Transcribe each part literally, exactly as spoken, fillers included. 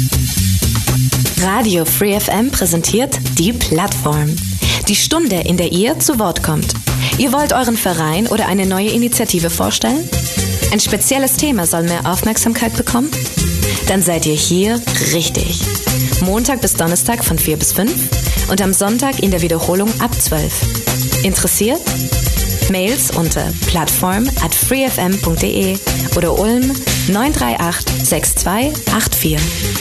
Radio Free F M präsentiert die Plattform. Die Stunde, in der ihr zu Wort kommt. Ihr wollt euren Verein oder eine neue Initiative vorstellen? Ein spezielles Thema soll mehr Aufmerksamkeit bekommen? Dann seid ihr hier richtig. Montag bis Donnerstag von vier bis fünf und am Sonntag in der Wiederholung ab zwölf. Interessiert? Mails unter plattform at freefm punkt de oder Ulm neun drei acht sechs zwei acht vier.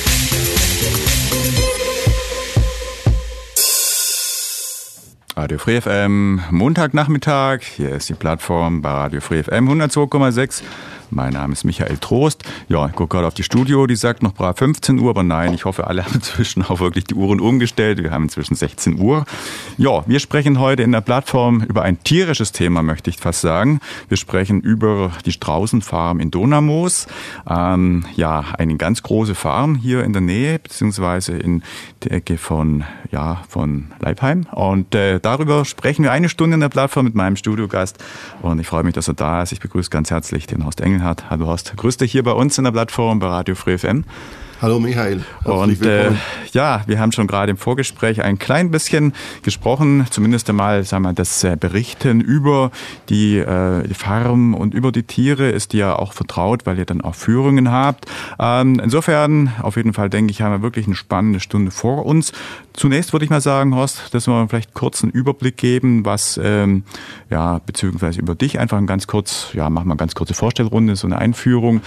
Radio Free F M, Montagnachmittag. Hier ist die Plattform bei Radio Free F M hundertzwei Komma sechs. Mein Name ist Michael Trost. Ja, ich gucke gerade auf die Studio, die sagt noch brav fünfzehn Uhr, aber nein, ich hoffe, alle haben inzwischen auch wirklich die Uhren umgestellt. Wir haben inzwischen sechzehn Uhr. Ja, wir sprechen heute in der Plattform über ein tierisches Thema, möchte ich fast sagen. Wir sprechen über die Straußenfarm in Donamoos. Ähm, ja, eine ganz große Farm hier in der Nähe, beziehungsweise in der Ecke von, ja, von Leipheim. Und äh, darüber sprechen wir eine Stunde in der Plattform mit meinem Studiogast. Und ich freue mich, dass er da ist. Ich begrüße ganz herzlich den Horst Engel. Hat. Hallo Horst, grüß dich hier bei uns in der Plattform bei Radio Free F M. Hallo Michael. Und äh, ja, wir haben schon gerade im Vorgespräch ein klein bisschen gesprochen, zumindest einmal, sagen wir, das äh, Berichten über die, äh, die Farm und über die Tiere ist dir auch vertraut, weil ihr dann auch Führungen habt. Ähm, insofern, auf jeden Fall denke ich, haben wir wirklich eine spannende Stunde vor uns. Zunächst würde ich mal sagen, Horst, dass wir vielleicht kurz einen Überblick geben, was, ähm, ja, beziehungsweise über dich einfach ein ganz kurz, ja, machen wir eine ganz kurze Vorstellrunde, so eine Einführung.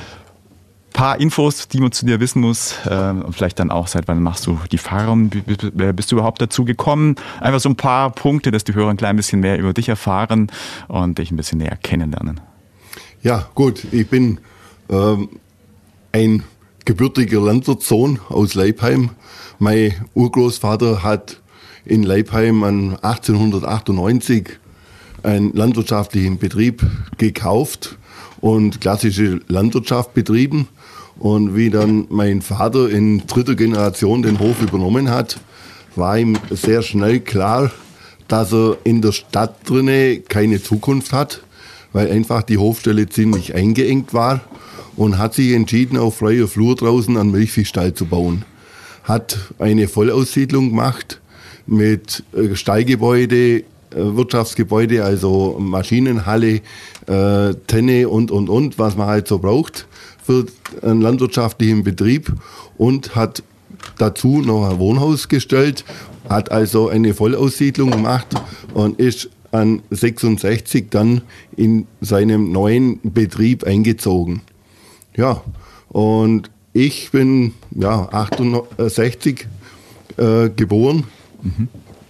Paar Infos, die man zu dir wissen muss, äh, und vielleicht dann auch, seit wann machst du die Farm, bist du überhaupt dazu gekommen? Einfach so ein paar Punkte, dass die Hörer ein klein bisschen mehr über dich erfahren und dich ein bisschen näher kennenlernen. Ja, gut, ich bin ähm, ein gebürtiger Landwirtssohn aus Leipheim. Mein Urgroßvater hat in Leipheim an achtzehnhundertachtundneunzig einen landwirtschaftlichen Betrieb gekauft und klassische Landwirtschaft betrieben. Und wie dann mein Vater in dritter Generation den Hof übernommen hat, war ihm sehr schnell klar, dass er in der Stadt drinne keine Zukunft hat, weil einfach die Hofstelle ziemlich eingeengt war, und hat sich entschieden, auf freier Flur draußen einen Milchviehstall zu bauen. Hat eine Vollaussiedlung gemacht mit Stallgebäude, Wirtschaftsgebäude, also Maschinenhalle, äh, Tenne und, und, und, was man halt so braucht für einen landwirtschaftlichen Betrieb, und hat dazu noch ein Wohnhaus gestellt, hat also eine Vollaussiedlung gemacht und ist an sechsundsechzig dann in seinem neuen Betrieb eingezogen. Ja, und ich bin ja achtundsechzig äh, geboren. Mhm.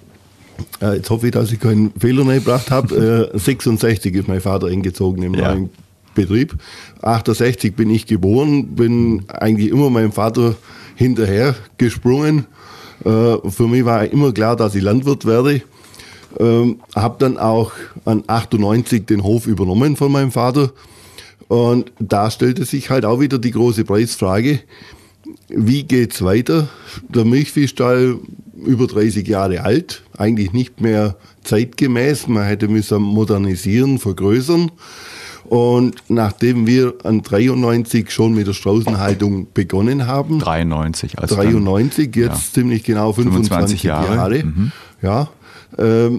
Jetzt hoffe ich, dass ich keinen Fehler reingebracht habe. sechsundsechzig ist mein Vater eingezogen im ja. neuen Betrieb. achtundsechzig bin ich geboren, bin eigentlich immer meinem Vater hinterher gesprungen. Für mich war immer klar, dass ich Landwirt werde. Habe dann auch an achtundneunzig den Hof übernommen von meinem Vater. Und da stellte sich halt auch wieder die große Preisfrage: Wie geht's weiter? Der Milchviehstall über dreißig Jahre alt, eigentlich nicht mehr zeitgemäß. Man hätte müssen modernisieren, vergrößern. Und nachdem wir an dreiundneunzig schon mit der Straußenhaltung begonnen haben, dreiundneunzig, also dreiundneunzig, dann, jetzt ja. ziemlich genau fünfundzwanzig, fünfundzwanzig Jahre, Jahre mhm. ja, ähm,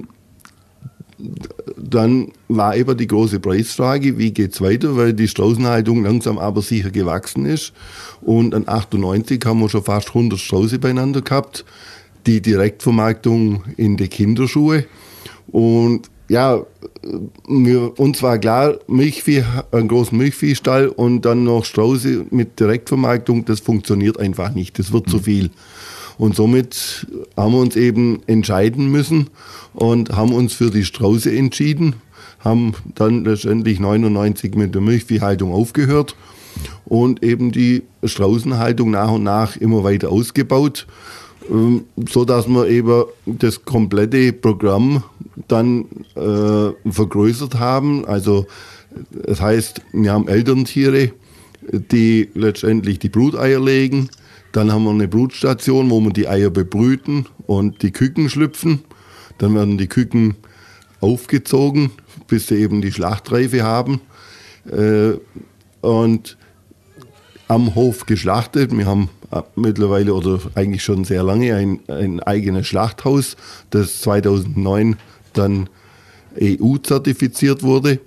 dann war eben die große Preisfrage, wie geht's weiter, weil die Straußenhaltung langsam aber sicher gewachsen ist. Und an achtundneunzig haben wir schon fast hundert Strauße beieinander gehabt, die Direktvermarktung in die Kinderschuhe. Und ja, mir, uns war klar, Milchvieh, einen großen Milchviehstall und dann noch Strauße mit Direktvermarktung, das funktioniert einfach nicht, das wird mhm. zu viel. Und somit haben wir uns eben entscheiden müssen und haben uns für die Strauße entschieden, haben dann letztendlich neunundneunzig mit der Milchviehhaltung aufgehört und eben die Straußenhaltung nach und nach immer weiter ausgebaut, so dass wir eben das komplette Programm dann äh, vergrößert haben. Also das heißt, wir haben Elterntiere, die letztendlich die Bruteier legen. Dann haben wir eine Brutstation, wo wir die Eier bebrüten und die Küken schlüpfen. Dann werden die Küken aufgezogen, bis sie eben die Schlachtreife haben. Äh, und am Hof geschlachtet. Wir haben mittlerweile oder eigentlich schon sehr lange ein, ein eigenes Schlachthaus, das zweitausendneun dann E U-zertifiziert wurde.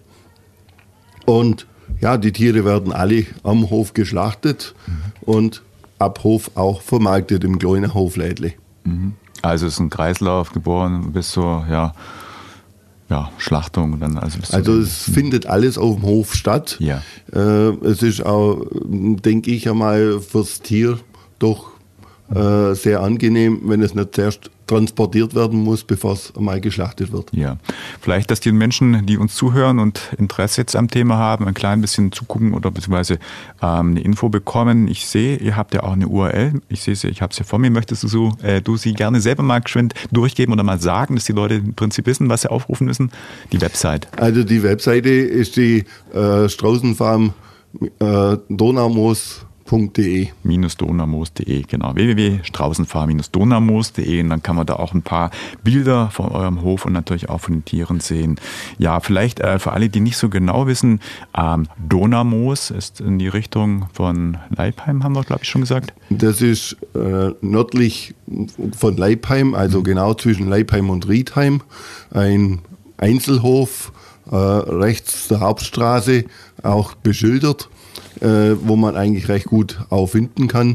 Und ja, die Tiere werden alle am Hof geschlachtet mhm. und ab Hof auch vermarktet im kleinen Hoflädle. Mhm. Also es ist ein Kreislauf geboren bis zur ja, ja, Schlachtung. Dann also also es mhm. findet alles auf dem Hof statt. Ja. Äh, es ist auch, denke ich einmal, fürs Tier doch äh, sehr angenehm, wenn es nicht zuerst transportiert werden muss, bevor es einmal geschlachtet wird. Ja, vielleicht, dass die Menschen, die uns zuhören und Interesse jetzt am Thema haben, ein klein bisschen zugucken oder beziehungsweise ähm, eine Info bekommen. Ich sehe, ihr habt ja auch eine U R L. Ich sehe sie, ich habe sie vor mir. Möchtest du, so, äh, du sie gerne selber mal geschwind durchgeben oder mal sagen, dass die Leute im Prinzip wissen, was sie aufrufen müssen? Die Website. Also die Webseite ist die äh, Straußenfarm äh, Donaumoos. .de. Donaumoos punkt de, genau. w w w punkt straußenfarm donaumoos punkt de und dann kann man da auch ein paar Bilder von eurem Hof und natürlich auch von den Tieren sehen. Ja, vielleicht äh, für alle, die nicht so genau wissen, ähm, Donaumoos ist in die Richtung von Leipheim, haben wir, glaube ich, schon gesagt. Das ist äh, nördlich von Leipheim, also mhm. genau zwischen Leipheim und Riedheim. Ein Einzelhof, äh, rechts der Hauptstraße, auch beschildert. Äh, wo man eigentlich recht gut auffinden kann.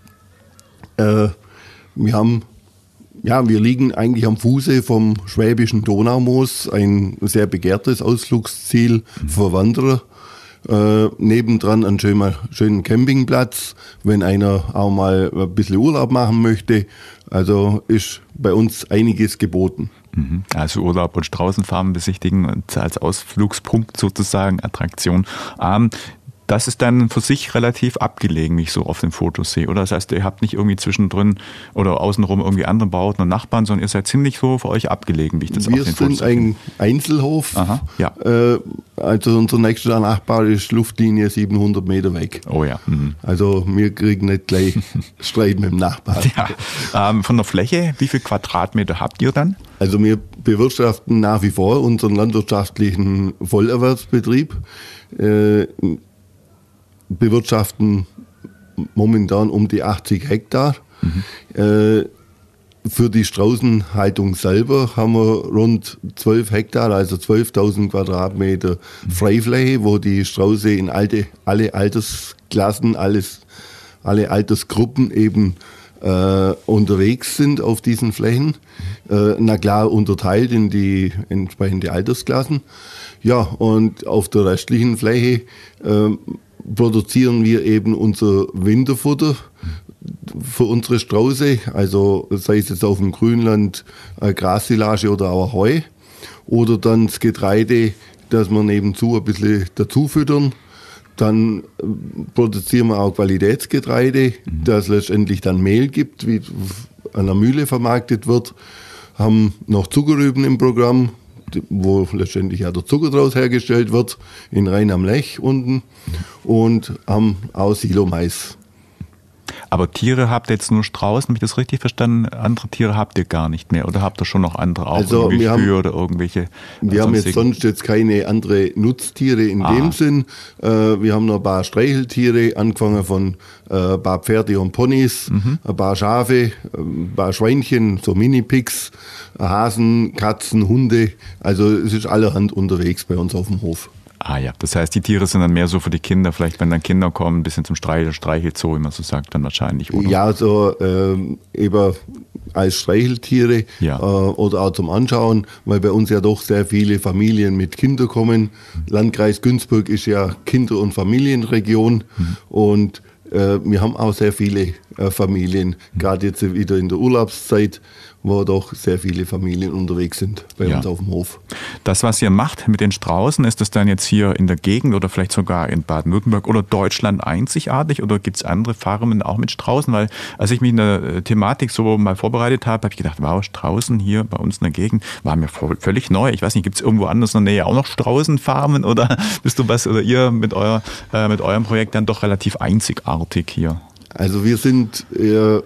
Äh, wir haben, ja, wir liegen eigentlich am Fuße vom schwäbischen Donaumoos, ein sehr begehrtes Ausflugsziel für Wanderer. Äh, nebendran einen schönen, schönen Campingplatz, wenn einer auch mal ein bisschen Urlaub machen möchte. Also ist bei uns einiges geboten. Also Urlaub und Straußenfarmen besichtigen als Ausflugspunkt sozusagen, Attraktion. Ähm, Das ist dann für sich relativ abgelegen, wie ich so auf den Fotos sehe, oder? Das heißt, ihr habt nicht irgendwie zwischendrin oder außenrum irgendwie andere Bauten und Nachbarn, sondern ihr seid ziemlich so für euch abgelegen, wie ich das Wir auf den Fotos sehe. Wir sind ein Einzelhof. Aha, ja. Äh, also unser nächster Nachbar ist Luftlinie siebenhundert Meter weg. Oh ja. Mhm. Also wir kriegen nicht gleich Streit mit dem Nachbarn. Ja. Ähm, von der Fläche, wie viel Quadratmeter habt ihr dann? Also wir bewirtschaften nach wie vor unseren landwirtschaftlichen Vollerwerbsbetrieb. Äh, bewirtschaften momentan um die achtzig Hektar. Mhm. Äh, für die Straußenhaltung selber haben wir rund zwölf Hektar, also zwölftausend Quadratmeter Freifläche, wo die Strauße in alte, alle Altersklassen, alles, alle Altersgruppen eben äh, unterwegs sind auf diesen Flächen. Äh, na klar, unterteilt in die entsprechende Altersklassen. Ja, und auf der restlichen Fläche äh, produzieren wir eben unser Winterfutter für unsere Strauße, also sei es jetzt auf dem Grünland äh, Grassilage oder auch Heu, oder dann das Getreide, das wir nebenzu ein bisschen dazu füttern. Dann äh, produzieren wir auch Qualitätsgetreide, mhm. das letztendlich dann Mehl gibt, wie an der Mühle vermarktet wird. Haben noch Zuckerrüben im Programm, wo letztendlich ja der Zucker draus hergestellt wird, in Rhein am Lech unten, und haben auch Silomais. Aber Tiere habt ihr jetzt nur Straußen, habe ich das richtig verstanden? Andere Tiere habt ihr gar nicht mehr oder habt ihr schon noch andere, auch also irgendwie wir haben, Kühe oder irgendwelche? Wir haben jetzt sonst jetzt keine andere Nutztiere in ah. dem Sinn. Äh, wir haben noch ein paar Streicheltiere, angefangen von äh, ein paar Pferde und Ponys, mhm. ein paar Schafe, ein paar Schweinchen, so Mini-Pigs, Hasen, Katzen, Hunde. Also es ist allerhand unterwegs bei uns auf dem Hof. Ah ja, das heißt, die Tiere sind dann mehr so für die Kinder, vielleicht wenn dann Kinder kommen, ein bisschen zum Streichel, Streichelzoo, wie man so sagt, dann wahrscheinlich, oder? Ja, so ähm, eben als Streicheltiere ja. äh, oder auch zum Anschauen, weil bei uns ja doch sehr viele Familien mit Kindern kommen. Mhm. Landkreis Günzburg ist ja Kinder- und Familienregion mhm. und äh, wir haben auch sehr viele äh, Familien, mhm. gerade jetzt wieder in der Urlaubszeit, wo doch sehr viele Familien unterwegs sind bei ja. uns auf dem Hof. Das, was ihr macht mit den Straußen, ist das dann jetzt hier in der Gegend oder vielleicht sogar in Baden-Württemberg oder Deutschland einzigartig oder gibt es andere Farmen auch mit Straußen? Weil als ich mich in der Thematik so mal vorbereitet habe, habe ich gedacht, wow, Straußen hier bei uns in der Gegend war mir völlig neu. Ich weiß nicht, gibt es irgendwo anders in der Nähe auch noch Straußenfarmen oder bist du was oder ihr mit, euer, äh, mit eurem Projekt dann doch relativ einzigartig hier? Also wir sind äh,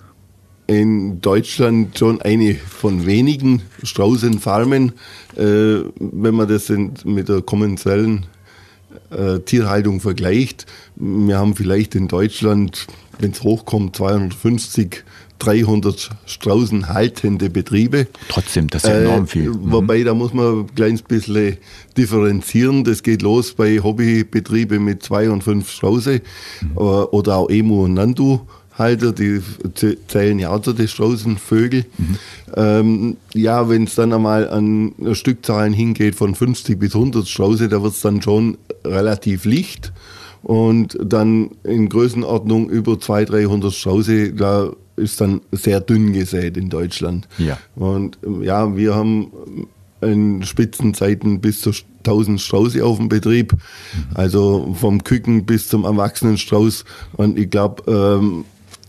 in Deutschland schon eine von wenigen Straußenfarmen, äh, wenn man das mit der kommerziellen äh, Tierhaltung vergleicht, wir haben vielleicht in Deutschland, wenn es hochkommt, zweihundertfünfzig, dreihundert Straußen haltende Betriebe. Trotzdem, das ist ja enorm viel. Äh, wobei, da muss man ein kleines bisschen differenzieren. Das geht los bei Hobbybetrieben mit zwei und fünf Strauße mhm. äh, oder auch Emu und Nandu. Halter, die zählen ja auch zu den Straußenvögel. Mhm. Ähm, ja, wenn es dann einmal an Stückzahlen hingeht von fünfzig bis hundert Strauße, da wird es dann schon relativ licht. Und dann in Größenordnung über zweihundert, dreihundert Strauße, da ist dann sehr dünn gesät in Deutschland. Ja. Und ja, wir haben in Spitzenzeiten bis zu tausend Strauße auf dem Betrieb, mhm. also vom Küken bis zum erwachsenen Strauß. Und ich glaube, ähm,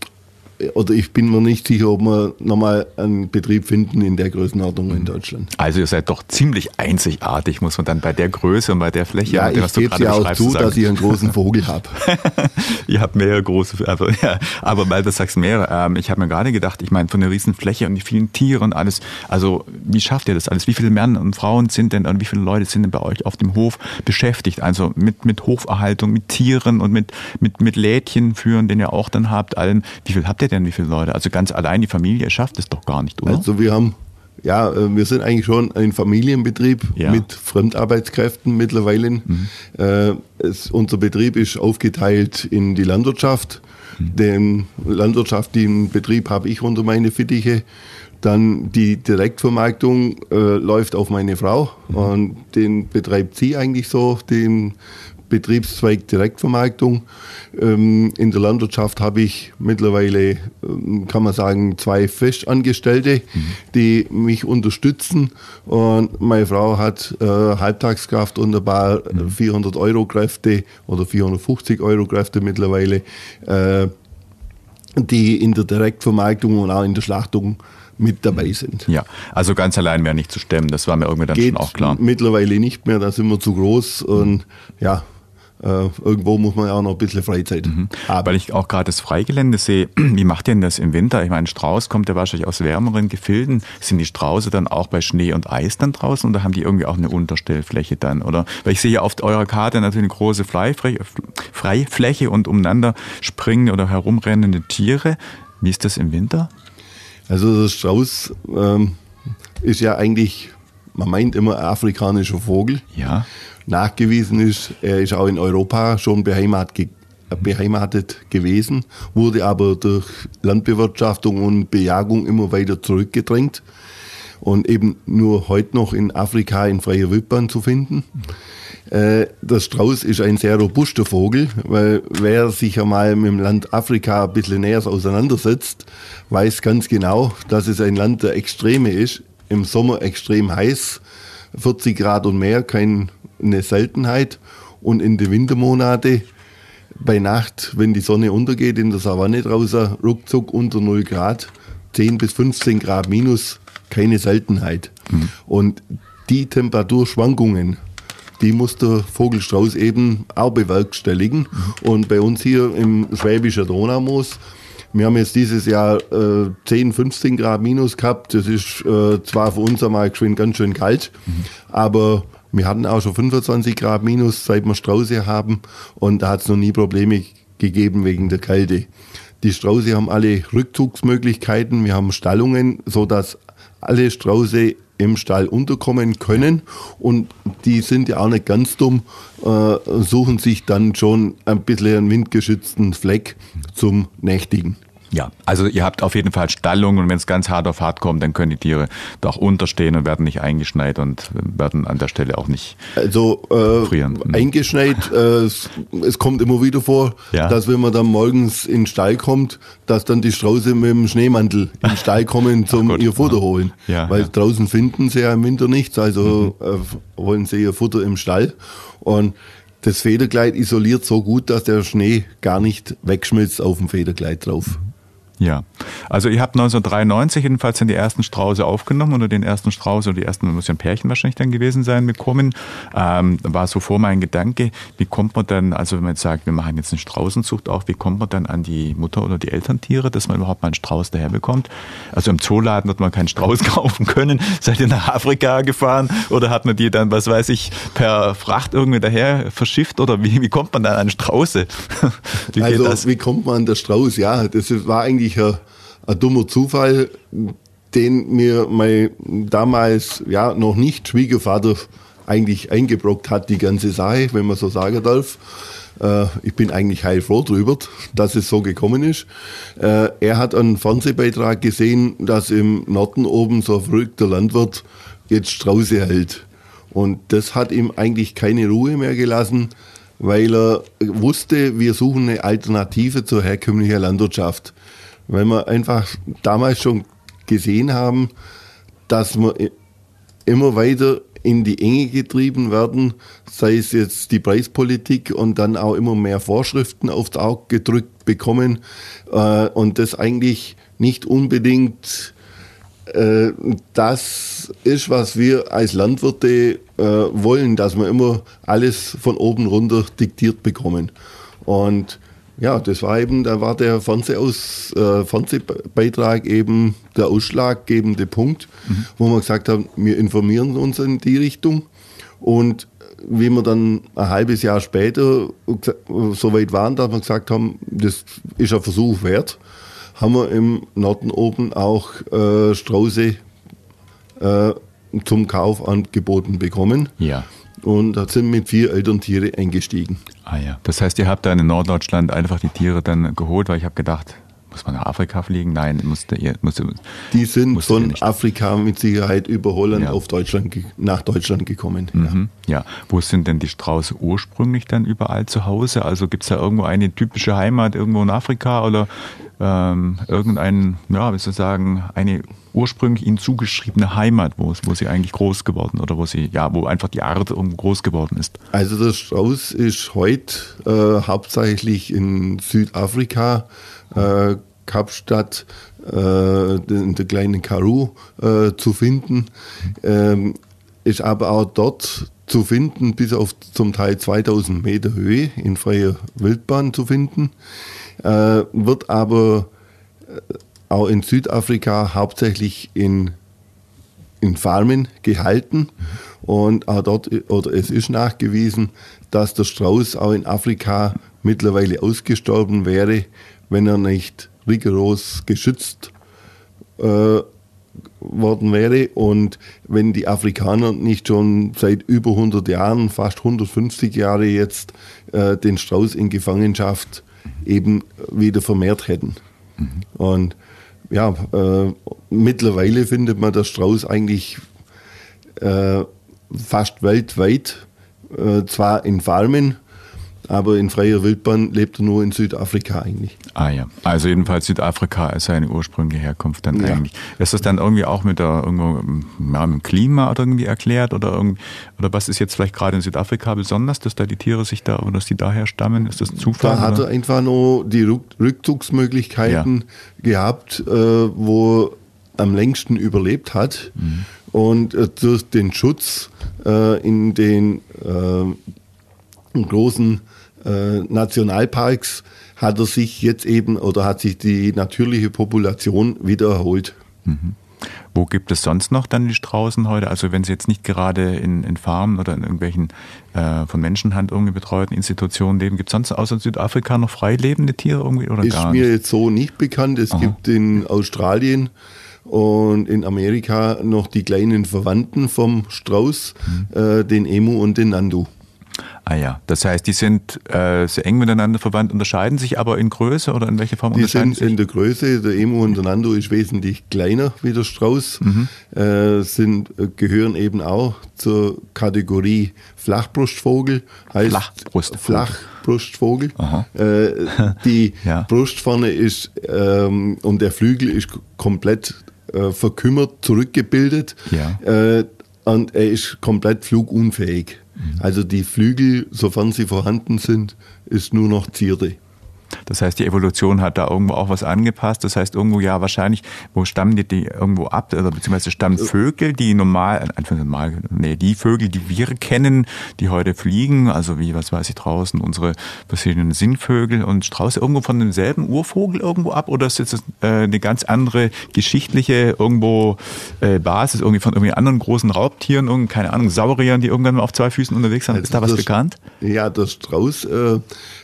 oder ich bin mir nicht sicher, ob wir nochmal einen Betrieb finden in der Größenordnung in Deutschland. Also ihr seid doch ziemlich einzigartig, muss man dann bei der Größe und bei der Fläche. Ja, ich gebe es ja auch zu, sagen. Dass ich einen großen Vogel habe. Ihr habt mehrere große, aber, ja, aber weil du sagst mehrere, ähm, ich habe mir gerade gedacht, ich meine von der riesen Fläche und die vielen Tiere und alles, also wie schafft ihr das alles? Wie viele Männer und Frauen sind denn und wie viele Leute sind denn bei euch auf dem Hof beschäftigt? Also mit, mit Hoferhaltung, mit Tieren und mit, mit, mit Lädchen führen, den ihr auch dann habt, allem. Wie viel habt ihr denn, wie viele Leute? Also ganz allein die Familie schafft es doch gar nicht, oder? Also wir haben, ja, wir sind eigentlich schon ein Familienbetrieb ja. mit Fremdarbeitskräften mittlerweile. Mhm. Äh, es, unser Betrieb ist aufgeteilt in die Landwirtschaft. Mhm. Den landwirtschaftlichen Betrieb habe ich unter meine Fittiche. Dann die Direktvermarktung äh, läuft auf meine Frau mhm. und den betreibt sie eigentlich so, den Betriebszweig Direktvermarktung. Ähm, in der Landwirtschaft habe ich mittlerweile, ähm, kann man sagen, zwei Festangestellte, mhm. die mich unterstützen. Und meine Frau hat äh, Halbtagskraft und ein paar mhm. vierhundert Euro Kräfte oder vierhundertfünfzig Euro Kräfte mittlerweile, äh, die in der Direktvermarktung und auch in der Schlachtung mit dabei sind. Ja, also ganz allein wäre nicht zu stemmen, das war mir irgendwie dann Geht schon auch klar. Mittlerweile nicht mehr, da sind wir zu groß und ja, äh, irgendwo muss man ja auch noch ein bisschen Freizeit mhm. haben. Weil ich auch gerade das Freigelände sehe, wie macht ihr denn das im Winter? Ich meine, ein Strauß kommt ja wahrscheinlich aus wärmeren Gefilden. Sind die Strauße dann auch bei Schnee und Eis dann draußen oder haben die irgendwie auch eine Unterstellfläche dann? Oder? Weil ich sehe ja auf eurer Karte natürlich eine große Freifläche und umeinander springende oder herumrennende Tiere. Wie ist das im Winter? Also der Strauß ähm, ist ja eigentlich, man meint immer, ein afrikanischer Vogel. Ja. Nachgewiesen ist, er ist auch in Europa schon beheimatet, beheimatet gewesen, wurde aber durch Landbewirtschaftung und Bejagung immer weiter zurückgedrängt und eben nur heute noch in Afrika in freier Wildbahn zu finden. Äh, der Strauß ist ein sehr robuster Vogel, weil wer sich einmal mit dem Land Afrika ein bisschen näher auseinandersetzt, weiß ganz genau, dass es ein Land der Extreme ist. Im Sommer extrem heiß, vierzig Grad und mehr, keine Seltenheit. Und in den Wintermonaten bei Nacht, wenn die Sonne untergeht in der Savanne draußen, ruckzuck unter null Grad, zehn bis fünfzehn Grad minus, keine Seltenheit. Mhm. Und die Temperaturschwankungen, die muss der Vogelstrauß eben auch bewerkstelligen. Mhm. Und bei uns hier im Schwäbischen Donaumoos, wir haben jetzt dieses Jahr äh, zehn, fünfzehn Grad minus gehabt. Das ist äh, zwar für uns einmal ganz schön kalt, mhm. aber wir hatten auch schon fünfundzwanzig Grad minus, seit wir Strauße haben. Und da hat es noch nie Probleme gegeben wegen der Kälte. Die Strauße haben alle Rückzugsmöglichkeiten. Wir haben Stallungen, sodass alle Strauße im Stall unterkommen können und die sind ja auch nicht ganz dumm, äh, suchen sich dann schon ein bisschen einen windgeschützten Fleck zum Nächtigen. Ja, also ihr habt auf jeden Fall Stallungen und wenn es ganz hart auf hart kommt, dann können die Tiere doch unterstehen und werden nicht eingeschneit und werden an der Stelle auch nicht also, äh, frieren. Eingeschneit, äh, es, es kommt immer wieder vor, ja. dass wenn man dann morgens in den Stall kommt, dass dann die Strauße mit dem Schneemantel in den Stall kommen zum ihr Futter holen. Ja, Weil ja. draußen finden sie ja im Winter nichts, also mhm. äh, holen sie ihr Futter im Stall und das Federkleid isoliert so gut, dass der Schnee gar nicht wegschmilzt auf dem Federkleid drauf. Ja, also ihr habt neunzehnhundertdreiundneunzig jedenfalls dann die ersten Strauße aufgenommen oder den ersten Strauß oder die ersten, muss ja ein Pärchen wahrscheinlich dann gewesen sein, bekommen. Ähm, war so vor mein Gedanke, wie kommt man dann, also wenn man jetzt sagt, wir machen jetzt eine Straußenzucht auch, wie kommt man dann an die Mutter oder die Elterntiere, dass man überhaupt mal einen Strauß daherbekommt? Also im Zooladen wird man keinen Strauß kaufen können. Seid ihr nach Afrika gefahren oder hat man die dann, was weiß ich, per Fracht irgendwie daher verschifft oder wie, wie kommt man dann an Strauße? Wie also geht das? Wie kommt man an der Strauß? Ja, das war eigentlich Ein, ein dummer Zufall, den mir mein damals ja noch nicht Schwiegervater eigentlich eingebrockt hat, die ganze Sache, wenn man so sagen darf. Äh, ich bin eigentlich heilfroh drüber, dass es so gekommen ist. Äh, er hat einen Fernsehbeitrag gesehen, dass im Norden oben so ein verrückter Landwirt jetzt Strauße hält. Und das hat ihm eigentlich keine Ruhe mehr gelassen, weil er wusste, wir suchen eine Alternative zur herkömmlichen Landwirtschaft. Weil wir einfach damals schon gesehen haben, dass wir immer weiter in die Enge getrieben werden, sei es jetzt die Preispolitik und dann auch immer mehr Vorschriften aufs Auge gedrückt bekommen und das eigentlich nicht unbedingt das ist, was wir als Landwirte wollen, dass wir immer alles von oben runter diktiert bekommen. Und ja, das war eben, da war der Fernsehaus, äh, Fernsehbeitrag eben der ausschlaggebende Punkt, mhm. wo wir gesagt haben, wir informieren uns in die Richtung. Und wie wir dann ein halbes Jahr später so weit waren, dass wir gesagt haben, das ist ein Versuch wert, haben wir im Norden oben auch äh, Strauße äh, zum Kauf angeboten bekommen. Ja. Und da sind mit vier Elterntiere eingestiegen. Ah ja, das heißt, ihr habt da in Norddeutschland einfach die Tiere dann geholt, weil ich habe gedacht, muss man nach Afrika fliegen? Nein, musste ihr, musste, die sind musste von Afrika mit Sicherheit über Holland ja. auf Deutschland, nach Deutschland gekommen. Mhm. Ja. ja, wo sind denn die Strauße ursprünglich dann überall zu Hause? Also gibt es da irgendwo eine typische Heimat irgendwo in Afrika oder ähm, irgendein, ja, wie soll ich sagen, eine ursprünglich ihnen zugeschriebene Heimat, wo, wo sie eigentlich groß geworden oder wo sie, ja, wo einfach die Art irgendwo groß geworden ist? Also der Strauß ist heute äh, hauptsächlich in Südafrika, äh, Kapstadt, äh, in der kleinen Karoo äh, zu finden, ähm, ist aber auch dort zu finden, bis auf zum Teil zweitausend Meter Höhe in freier Wildbahn zu finden, äh, wird aber auch in Südafrika hauptsächlich in, in Farmen gehalten. Und auch dort, oder es ist nachgewiesen, dass der Strauß auch in Afrika mittlerweile ausgestorben wäre, wenn er nicht rigoros geschützt äh, worden wäre und wenn die Afrikaner nicht schon seit über hundert Jahren, fast hundertfünfzig Jahre jetzt, äh, den Strauß in Gefangenschaft eben wieder vermehrt hätten. Mhm. Und ja, äh, mittlerweile findet man der Strauß eigentlich äh, fast weltweit, äh, zwar in Farmen, aber in freier Wildbahn lebt er nur in Südafrika eigentlich. Ah ja, also jedenfalls Südafrika ist seine ursprüngliche Herkunft dann ja. eigentlich. Ist das dann irgendwie auch mit der irgendwo ja, mit dem Klima oder irgendwie erklärt oder irgendwie, oder was ist jetzt vielleicht gerade in Südafrika besonders, dass da die Tiere sich da oder dass die daher stammen? Ist das Zufall? Da hat er einfach nur die Rückzugsmöglichkeiten ja. gehabt, äh, wo er am längsten überlebt hat mhm. und äh, durch den Schutz äh, in den äh, großen äh, Nationalparks hat er sich jetzt eben oder hat sich die natürliche Population wieder erholt. Mhm. Wo gibt es sonst noch dann die Straußen heute? Also wenn sie jetzt nicht gerade in, in Farmen oder in irgendwelchen äh, von Menschenhand irgendwie betreuten Institutionen leben, gibt es sonst außer Südafrika noch frei lebende Tiere irgendwie oder ist gar nicht? Ist mir jetzt so nicht bekannt. Es Aha. gibt in Australien und in Amerika noch die kleinen Verwandten vom Strauß, mhm. äh, den Emu und den Nandu. Ah ja, das heißt, die sind äh, sehr eng miteinander verwandt, unterscheiden sich aber in Größe oder in welcher Form die unterscheiden sich? Die sind in der Größe, der Emu und der Nandu ist wesentlich kleiner wie der Strauß, mhm. äh, sind, gehören eben auch zur Kategorie Flachbrustvogel. Heißt Flachbrustvogel. Flachbrustvogel. Äh, die ja. Brust vorne ist ähm, und der Flügel ist komplett äh, verkümmert, zurückgebildet ja. äh, und er ist komplett flugunfähig. Also die Flügel, sofern sie vorhanden sind, ist nur noch Zierde. Das heißt, die Evolution hat da irgendwo auch was angepasst. Das heißt, irgendwo ja wahrscheinlich, wo stammen die, die irgendwo ab, oder beziehungsweise stammen Vögel, die normal, einfach normal, nee, die Vögel, die wir kennen, die heute fliegen, also wie, was weiß ich, draußen unsere verschiedenen Singvögel und Strauße, irgendwo von demselben Urvogel irgendwo ab, oder ist jetzt äh, eine ganz andere geschichtliche irgendwo äh, Basis, irgendwie von irgendwie anderen großen Raubtieren, irgendwie, keine Ahnung, Sauriern, die irgendwann mal auf zwei Füßen unterwegs sind? Ist da was das, bekannt? Ja, der Strauß, äh,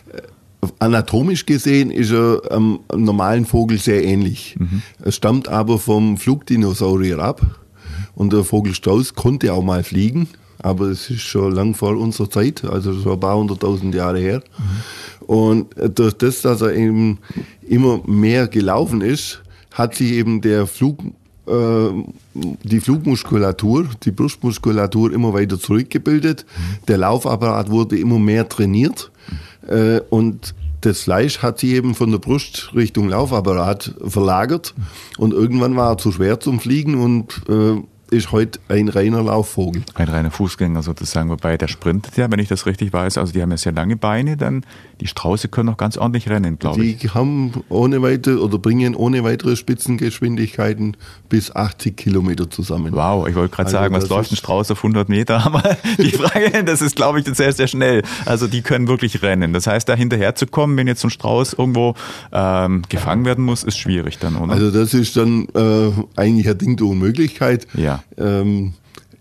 anatomisch gesehen ist er ähm, einem normalen Vogel sehr ähnlich. Mhm. Er stammt aber vom Flugdinosaurier ab. Und der Vogel Strauß konnte auch mal fliegen, aber es ist schon lang vor unserer Zeit, also schon ein paar hunderttausend Jahre her. Mhm. Und durch das, dass er eben immer mehr gelaufen ist, hat sich eben der Flug, äh, die Flugmuskulatur, die Brustmuskulatur immer weiter zurückgebildet. Mhm. Der Laufapparat wurde immer mehr trainiert. Äh, und das Fleisch hat sich eben von der Brust Richtung Laufapparat verlagert. Und irgendwann war er zu schwer zum Fliegen und äh, ist heute ein reiner Laufvogel. Ein reiner Fußgänger sozusagen, wobei der sprintet ja, wenn ich das richtig weiß, also die haben ja sehr lange Beine, dann die Strauße können auch ganz ordentlich rennen, glaube ich. Die haben ohne weite oder bringen ohne weitere Spitzengeschwindigkeiten bis achtzig Kilometer zusammen. Wow, ich wollte gerade also sagen, was läuft ein Strauß auf hundert Meter? Aber die Frage, das ist, glaube ich, sehr, sehr schnell. Also die können wirklich rennen. Das heißt, da hinterher zu kommen, wenn jetzt so ein Strauß irgendwo ähm, gefangen werden muss, ist schwierig dann, oder? Also das ist dann äh, eigentlich ein Ding der Unmöglichkeit. Ja. Ähm,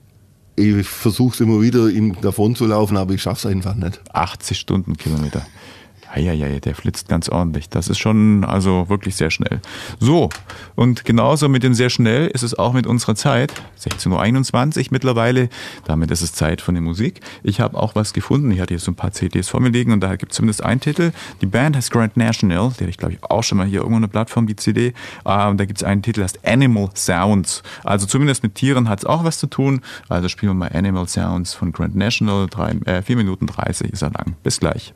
ich versuche es immer wieder, ihm davon zu laufen, aber ich schaffe es einfach nicht. achtzig Stundenkilometer. Eieiei, der flitzt ganz ordentlich. Das ist schon also wirklich sehr schnell. So, und genauso mit dem sehr schnell ist es auch mit unserer Zeit. sechzehn Uhr einundzwanzig mittlerweile. Damit ist es Zeit von der Musik. Ich habe auch was gefunden. Ich hatte hier so ein paar C Ds vor mir liegen und da gibt es zumindest einen Titel. Die Band heißt Grand National. Die hatte ich, glaube ich, auch schon mal hier irgendwo eine Plattform, die C D. Ähm, da gibt es einen Titel, der heißt Animal Sounds. Also zumindest mit Tieren hat es auch was zu tun. Also spielen wir mal Animal Sounds von Grand National. Drei, äh, vier Minuten dreißig ist er lang. Bis gleich.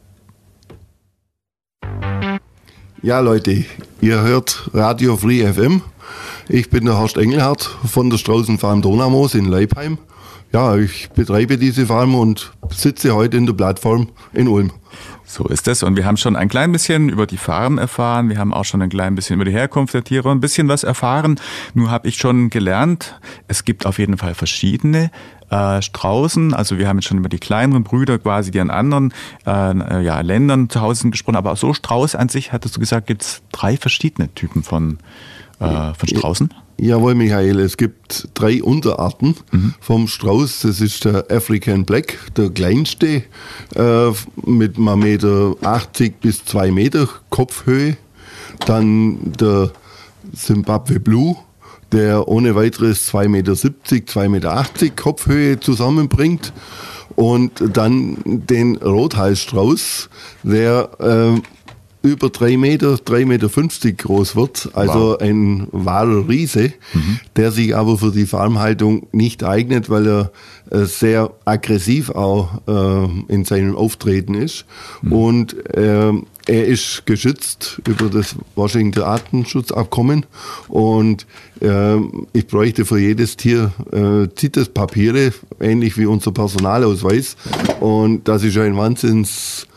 Ja, Leute, ihr hört Radio Free F M. Ich bin der Horst Engelhardt von der Straußenfarm Donaumoos in Leipheim. Ja, ich betreibe diese Farm und sitze heute in der Plattform in Ulm. So ist es. Und wir haben schon ein klein bisschen über die Farm erfahren. Wir haben auch schon ein klein bisschen über die Herkunft der Tiere ein bisschen was erfahren. Nur habe ich schon gelernt, es gibt auf jeden Fall verschiedene äh, Straußen. Also wir haben jetzt schon über die kleineren Brüder quasi, die an anderen äh, ja, Ländern zu Hause sind, gesprochen. Aber so Strauß an sich, hattest du gesagt, gibt es drei verschiedene Typen von, äh, von Straußen? Jawohl, Michael, es gibt drei Unterarten mhm. vom Strauß. Das ist der African Black, der kleinste, äh, mit einem Meter achtzig bis zwei Meter Kopfhöhe. Dann der Zimbabwe Blue, der ohne weiteres zwei Meter siebzig, zwei Meter achtzig Kopfhöhe zusammenbringt. Und dann den Rothalsstrauß, der äh, über drei Meter, drei Meter fünfzig groß wird, also wow. ein wahrer Riese, mhm. der sich aber für die Farmhaltung nicht eignet, weil er äh, sehr aggressiv auch äh, in seinem Auftreten ist. Mhm. Und äh, er ist geschützt über das Washington Artenschutzabkommen und äh, ich bräuchte für jedes Tier äh, Zittespapiere, ähnlich wie unser Personalausweis. Und das ist ein Wahnsinns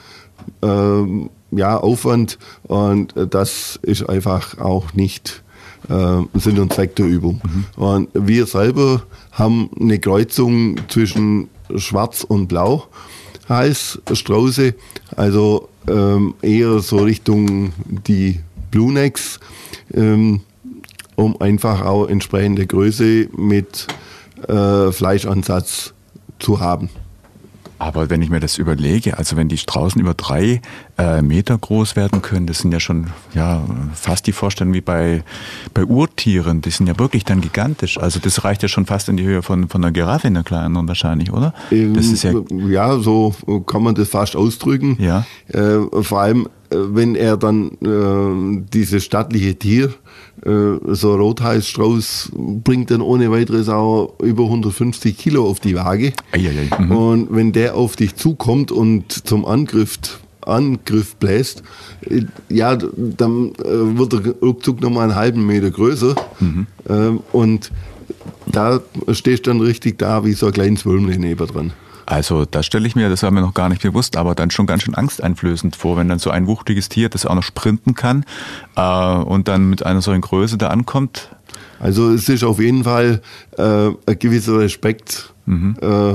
äh, ja, Aufwand und das ist einfach auch nicht äh, Sinn und Zweck der Übung. Mhm. Und wir selber haben eine Kreuzung zwischen Schwarz und Blau, heißt Strauße, also ähm, eher so Richtung die Blue Necks, ähm, um einfach auch entsprechende Größe mit äh, Fleischansatz zu haben. Aber wenn ich mir das überlege, also wenn die Straußen über drei äh, Meter groß werden können, das sind ja schon ja fast die Vorstellung wie bei bei Urtieren. Die sind ja wirklich dann gigantisch. Also das reicht ja schon fast in die Höhe von von einer Giraffe, in der kleinen wahrscheinlich, oder? Ähm, das ist ja, ja, so kann man das fast ausdrücken. Ja. Äh, vor allem, wenn er dann äh, dieses stattliche Tier, äh, so ein Rothalsstrauß, bringt dann ohne weiteres auch über hundertfünfzig Kilo auf die Waage. Eieiei. Mhm. Und wenn der auf dich zukommt und zum Angriff, Angriff bläst, äh, ja, dann äh, wird er ruckzuck nochmal einen halben Meter größer. Mhm. Äh, und da stehst du dann richtig da wie so ein kleines Würmchen neben dran. Also das stelle ich mir, das war mir noch gar nicht bewusst, aber dann schon ganz schön angsteinflößend vor, wenn dann so ein wuchtiges Tier, das auch noch sprinten kann äh, und dann mit einer solchen Größe da ankommt. Also es ist auf jeden Fall äh, ein gewisser Respekt mhm. äh,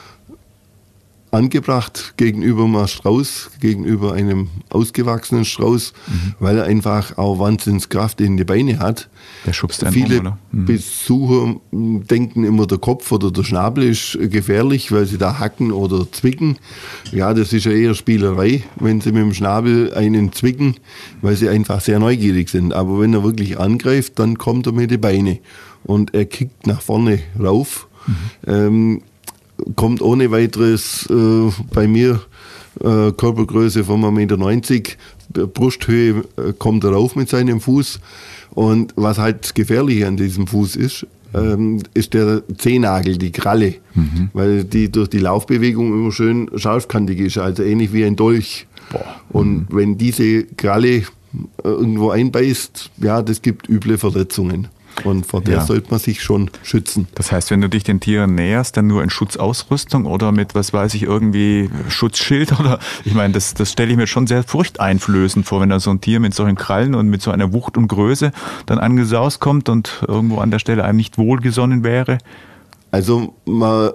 angebracht gegenüber einem Strauß, gegenüber einem ausgewachsenen Strauß, mhm. weil er einfach auch Wahnsinnskraft in die Beine hat. Der schubst einen Viele um, oder? Mhm. Besucher denken immer, der Kopf oder der Schnabel ist gefährlich, weil sie da hacken oder zwicken. Ja, das ist ja eher Spielerei, wenn sie mit dem Schnabel einen zwicken, weil sie einfach sehr neugierig sind. Aber wenn er wirklich angreift, dann kommt er mit den Beinen und er kickt nach vorne rauf. Mhm. Ähm, kommt ohne weiteres äh, bei mir äh, Körpergröße von eins Komma neunzig Meter, Brusthöhe äh, kommt er rauf mit seinem Fuß. Und was halt gefährlich an diesem Fuß ist, ähm, ist der Zehennagel, die Kralle, mhm. weil die durch die Laufbewegung immer schön scharfkantig ist, also ähnlich wie ein Dolch. Boah. Und mhm. wenn diese Kralle äh, irgendwo einbeißt, ja, das gibt üble Verletzungen. Und vor der ja. sollte man sich schon schützen. Das heißt, wenn du dich den Tieren näherst, dann nur in Schutzausrüstung oder mit, was weiß ich, irgendwie Schutzschild oder, ich meine, das, das stelle ich mir schon sehr furchteinflößend vor, wenn da so ein Tier mit solchen Krallen und mit so einer Wucht und Größe dann angesaust kommt und irgendwo an der Stelle einem nicht wohlgesonnen wäre. Also mal,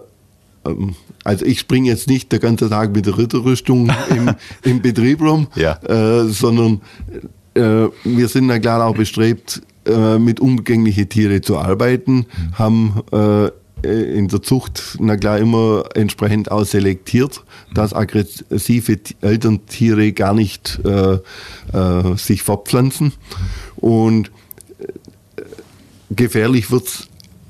also ich springe jetzt nicht den ganzen Tag mit der Ritterrüstung im, im Betrieb rum, ja. äh, sondern äh, wir sind da klar auch bestrebt, mit umgänglichen Tieren zu arbeiten, mhm. haben äh, in der Zucht na klar immer entsprechend auch selektiert, mhm. dass aggressive Elterntiere gar nicht äh, äh, sich fortpflanzen. Und äh, gefährlich wird's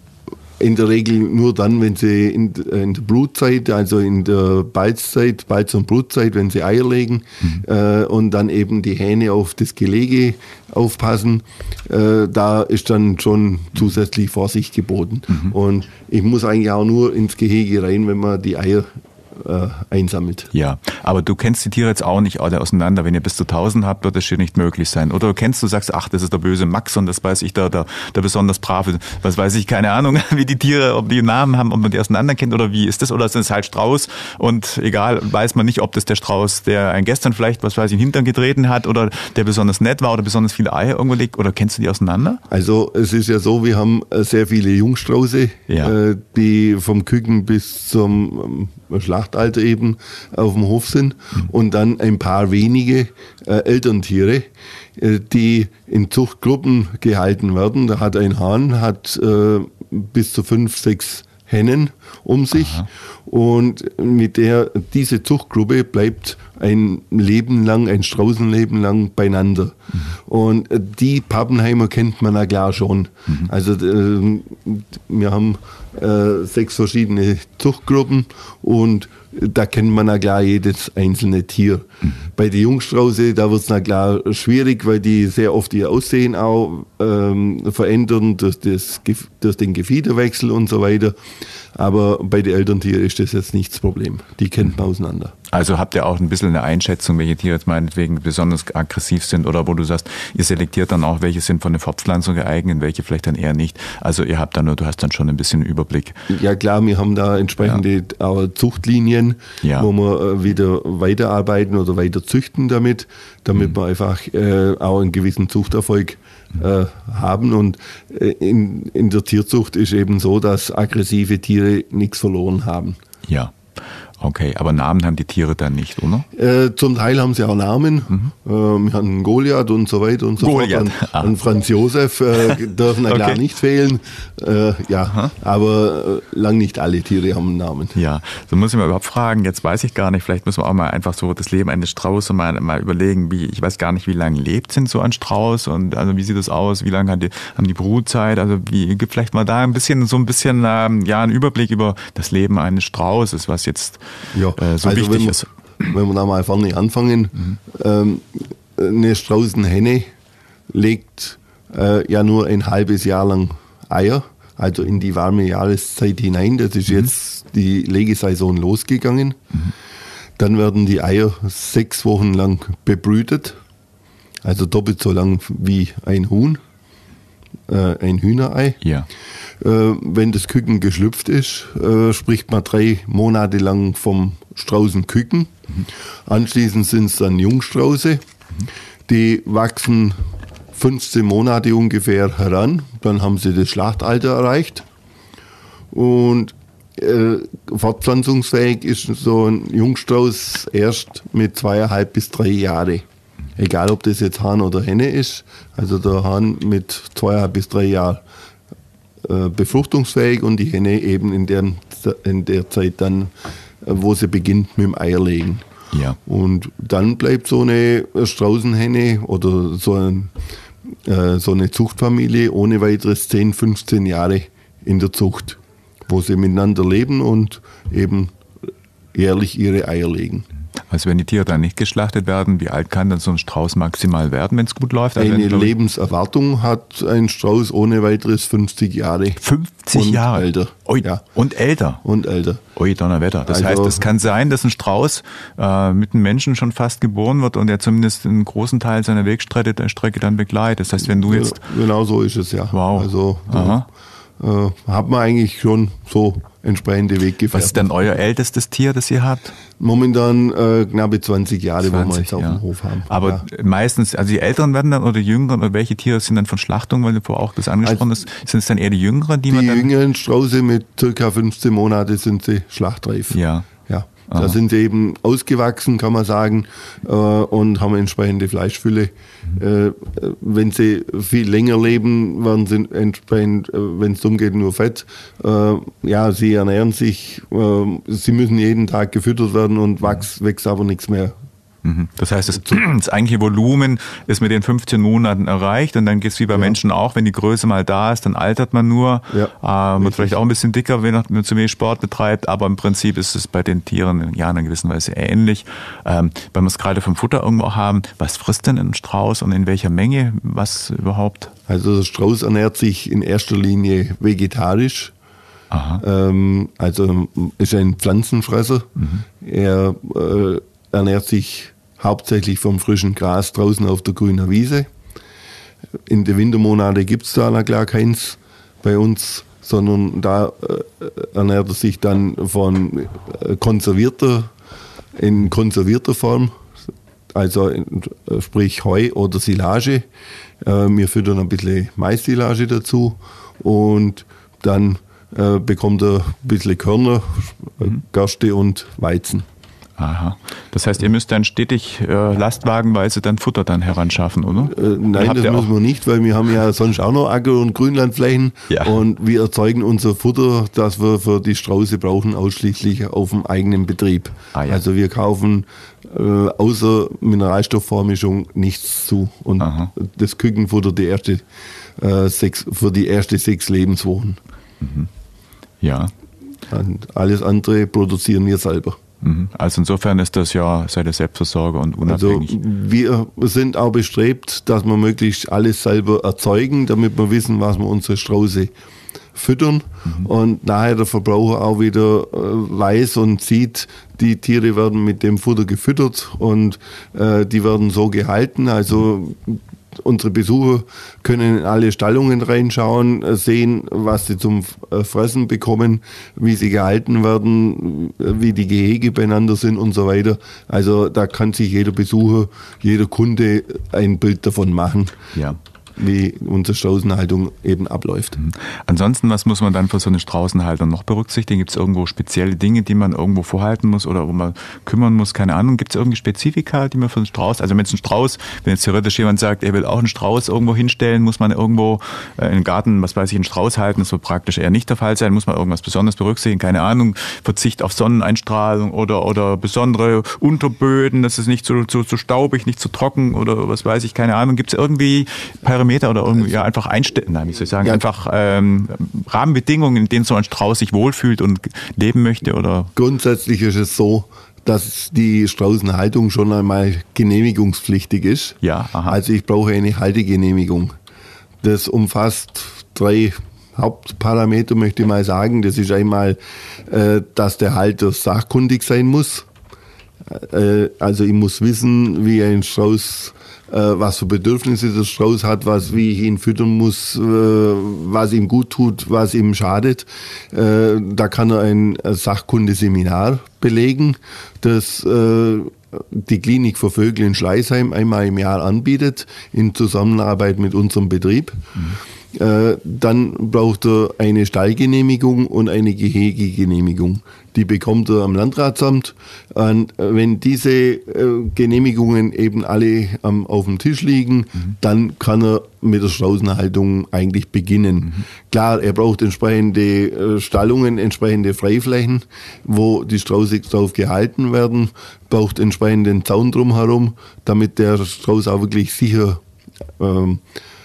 in der Regel nur dann, wenn sie in, in der Brutzeit, also in der Balzzeit, Balz- und Brutzeit, wenn sie Eier legen mhm. äh, und dann eben die Hähne auf das Gelege aufpassen, äh, da ist dann schon zusätzlich Vorsicht geboten. Mhm. Und ich muss eigentlich auch nur ins Gehege rein, wenn man die Eier äh, einsammelt. Ja, aber du kennst die Tiere jetzt auch nicht alle auseinander. Wenn ihr bis zu tausend habt, wird das hier nicht möglich sein. Oder du kennst, du sagst, ach, das ist der böse Max und das weiß ich, der, der, der besonders brave, was weiß ich, keine Ahnung, wie die Tiere, ob die Namen haben, ob man die auseinander kennt oder wie ist das? Oder ist es halt Strauß und egal, weiß man nicht, ob das der Strauß, der ein gestern vielleicht, was weiß ich, in den Hintern getreten hat oder der besonders nett war oder besonders viele Eier irgendwo legt, oder kennst du die auseinander? Also es ist ja so, wir haben sehr viele Jungstrauße, ja. äh, die vom Küken bis zum ähm, Schlachtalter eben auf dem Hof sind mhm. und dann ein paar wenige äh, Elterntiere, äh, die in Zuchtgruppen gehalten werden. Da hat ein Hahn hat äh, bis zu fünf, sechs Hennen um sich. Aha. Und mit der diese Zuchtgruppe bleibt ein Leben lang, ein Straußenleben lang beieinander. Mhm. Und die Pappenheimer kennt man ja klar schon. Mhm. Also äh, wir haben äh, sechs verschiedene Zuchtgruppen und da kennt man ja klar jedes einzelne Tier. Mhm. Bei den Jungstrauße, da wird es na klar schwierig, weil die sehr oft ihr Aussehen auch ähm, verändern durch, das, durch den Gefiederwechsel und so weiter. Aber bei den Elterntieren ist das jetzt nicht das Problem. Die kennt man auseinander. Also habt ihr auch ein bisschen eine Einschätzung, welche Tiere jetzt meinetwegen besonders aggressiv sind oder wo du sagst, ihr selektiert dann auch, welche sind von der Fortpflanzung geeignet, welche vielleicht dann eher nicht. Also ihr habt dann nur, du hast dann schon ein bisschen Überblick. Ja klar, wir haben da entsprechende ja. Zuchtlinien, ja. wo wir wieder weiterarbeiten oder weiter züchten damit, damit mhm. wir einfach äh, auch einen gewissen Zuchterfolg äh, haben. Und äh, in, in der Tierzucht ist eben so, dass aggressive Tiere nichts verloren haben. Ja. Okay, aber Namen haben die Tiere dann nicht, oder? Äh, zum Teil haben sie auch Namen. Mhm. Äh, wir haben Goliath und so weiter und so Goliath. fort. An, an Franz Josef äh, dürfen ja okay. klar nicht fehlen. Äh, ja, Aha. aber äh, lang nicht alle Tiere haben einen Namen. Ja, so muss ich mal überhaupt fragen, jetzt weiß ich gar nicht, vielleicht müssen wir auch mal einfach so das Leben eines Straußes mal, mal überlegen, wie, ich weiß gar nicht, wie lange lebt sind so ein Strauß und also wie sieht das aus, wie lange haben die, haben die Brutzeit, also wie, gibt vielleicht mal da ein bisschen, so ein bisschen, ähm, ja, einen Überblick über das Leben eines Straußes, was jetzt Ja, äh, so also wichtig wenn, ist. Wenn wir da mal vorne anfangen, mhm. ähm, eine Straußenhenne legt äh, ja nur ein halbes Jahr lang Eier, also in die warme Jahreszeit hinein. Das ist mhm. jetzt die Legesaison losgegangen. Mhm. Dann werden die Eier sechs Wochen lang bebrütet, also doppelt so lang wie ein Huhn, äh, ein Hühnerei. Ja. Äh, wenn das Küken geschlüpft ist, äh, spricht man drei Monate lang vom Straußenküken. Mhm. Anschließend sind es dann Jungstrauße. Mhm. Die wachsen fünfzehn Monate ungefähr heran. Dann haben sie das Schlachtalter erreicht. Und äh, fortpflanzungsfähig ist so ein Jungstrauß erst mit zweieinhalb bis drei Jahre. Egal, ob das jetzt Hahn oder Henne ist. Also der Hahn mit zweieinhalb bis drei Jahren äh, befruchtungsfähig und die Henne eben in der, in der Zeit dann, äh, wo sie beginnt mit dem Eierlegen. Ja. Und dann bleibt so eine Straußenhenne oder so, ein, äh, so eine Zuchtfamilie ohne weiteres zehn, fünfzehn Jahre in der Zucht, wo sie miteinander leben und eben jährlich ihre Eier legen. Also wenn die Tiere dann nicht geschlachtet werden, wie alt kann dann so ein Strauß maximal werden, wenn es gut läuft? Also Eine Lebenserwartung hat ein Strauß ohne weiteres fünfzig Jahre. fünfzig und Jahre? Älter. Ui, ja. Und älter? Und älter. Ui, Donnerwetter. Das also, heißt, es kann sein, dass ein Strauß äh, mit einem Menschen schon fast geboren wird und er zumindest einen großen Teil seiner Wegstrecke der Strecke dann begleitet. Das heißt, wenn du jetzt... Genau so ist es, ja. Wow. Also da, äh, hat man eigentlich schon so entsprechende Weggefährten. Was ist denn euer ältestes Tier, das ihr habt? Momentan äh, knappe zwanzig Jahre, wo wir jetzt auf ja. dem Hof haben. Aber ja. meistens, also die Älteren werden dann oder die Jüngeren, oder welche Tiere sind dann von Schlachtung, weil du vorher auch das angesprochen hast, also, sind es dann eher die Jüngeren, die, die man dann... Die jüngeren Strauße mit circa fünfzehn Monate sind sie schlachtreif. Ja. Ja. Da sind sie eben ausgewachsen, kann man sagen, äh, und haben entsprechende Fleischfülle. Mhm. Äh, wenn sie viel länger leben, werden sie entsprechend, äh, wenn es darum geht, nur Fett. Äh, ja, sie ernähren sich, äh, sie müssen jeden Tag gefüttert werden und wächst, wächst aber nichts mehr. Das heißt, das, das eigentliche Volumen ist mit den fünfzehn Monaten erreicht und dann geht es wie bei ja. Menschen auch, wenn die Größe mal da ist, dann altert man nur, ja, äh, wird vielleicht auch ein bisschen dicker, wenn man zu wenig Sport betreibt, aber im Prinzip ist es bei den Tieren ja in einer gewissen Weise ähnlich. Ähm, weil wir es gerade vom Futter irgendwo haben, was frisst denn ein Strauß und in welcher Menge, was überhaupt? Also der Strauß ernährt sich in erster Linie vegetarisch. Aha. Ähm, also ist ein Pflanzenfresser. Mhm. Er äh, ernährt sich hauptsächlich vom frischen Gras draußen auf der grünen Wiese. In den Wintermonaten gibt es da gar keins bei uns, sondern da äh, ernährt er sich dann von äh, konservierter, in konservierter Form, also in, sprich Heu oder Silage. Äh, wir füttern ein bisschen Mais-Silage dazu und dann äh, bekommt er ein bisschen Körner, mhm. Gerste und Weizen. Aha. Das heißt, ihr müsst dann stetig äh, lastwagenweise dann Futter dann heranschaffen, oder? Äh, nein, das müssen wir nicht, weil wir haben ja sonst auch noch Acker- und Grünlandflächen ja. und wir erzeugen unser Futter, das wir für die Strauße brauchen, ausschließlich auf dem eigenen Betrieb. Ah, ja. Also wir kaufen äh, außer Mineralstoffvormischung nichts zu und Aha. das Kükenfutter die erste, äh, sechs, für die ersten sechs Lebenswochen. Mhm. Ja. Und alles andere produzieren wir selber. Also insofern ist das ja seid ihr Selbstversorger und unabhängig. Also wir sind auch bestrebt, dass wir möglichst alles selber erzeugen, damit wir wissen, was wir unsere Strauße füttern mhm. und nachher der Verbraucher auch wieder äh, weiß und sieht, die Tiere werden mit dem Futter gefüttert und äh, die werden so gehalten. Also unsere Besucher können in alle Stallungen reinschauen, sehen, was sie zum Fressen bekommen, wie sie gehalten werden, wie die Gehege beieinander sind und so weiter. Also da kann sich jeder Besucher, jeder Kunde ein Bild davon machen. Ja. Wie unsere Straußenhaltung eben abläuft. Mhm. Ansonsten, was muss man dann für so eine Straußenhaltung noch berücksichtigen? Gibt es irgendwo spezielle Dinge, die man irgendwo vorhalten muss oder wo man kümmern muss? Keine Ahnung. Gibt es irgendwie Spezifika, die man für einen Strauß, also wenn es ein Strauß, wenn jetzt theoretisch jemand sagt, er will auch einen Strauß irgendwo hinstellen, muss man irgendwo äh, im Garten, was weiß ich, einen Strauß halten, das wird praktisch eher nicht der Fall sein, muss man irgendwas Besonderes berücksichtigen? Keine Ahnung, Verzicht auf Sonneneinstrahlung oder, oder besondere Unterböden, das ist nicht zu, zu, zu staubig, nicht zu trocken oder was weiß ich, keine Ahnung. Gibt es irgendwie Parameter oder irgendwie ja, einfach einstellen, nein, wie soll ich sagen, ja. einfach ähm, Rahmenbedingungen, in denen so ein Strauß sich wohlfühlt und leben möchte? Oder? Grundsätzlich ist es so, dass die Straußenhaltung schon einmal genehmigungspflichtig ist. Ja, aha. Also ich brauche eine Haltegenehmigung. Das umfasst drei Hauptparameter, möchte ich mal sagen. Das ist einmal, äh, dass der Halter sachkundig sein muss. Äh, also ich muss wissen, wie ein Strauß, äh, was für Bedürfnisse der Strauß hat, was, wie ich ihn füttern muss, äh, was ihm gut tut, was ihm schadet. Äh, da kann er ein Sachkundeseminar belegen, das äh, die Klinik für Vögel in Schleißheim einmal im Jahr anbietet, in Zusammenarbeit mit unserem Betrieb. Mhm. Äh, dann braucht er eine Stallgenehmigung und eine Gehegegenehmigung. Die bekommt er am Landratsamt. Und wenn diese äh, Genehmigungen eben alle ähm, auf dem Tisch liegen, mhm. dann kann er mit der Straußenhaltung eigentlich beginnen. Mhm. Klar, er braucht entsprechende äh, Stallungen, entsprechende Freiflächen, wo die Strauße drauf gehalten werden, braucht entsprechenden Zaun drumherum, damit der Strauß auch wirklich sicher ähm,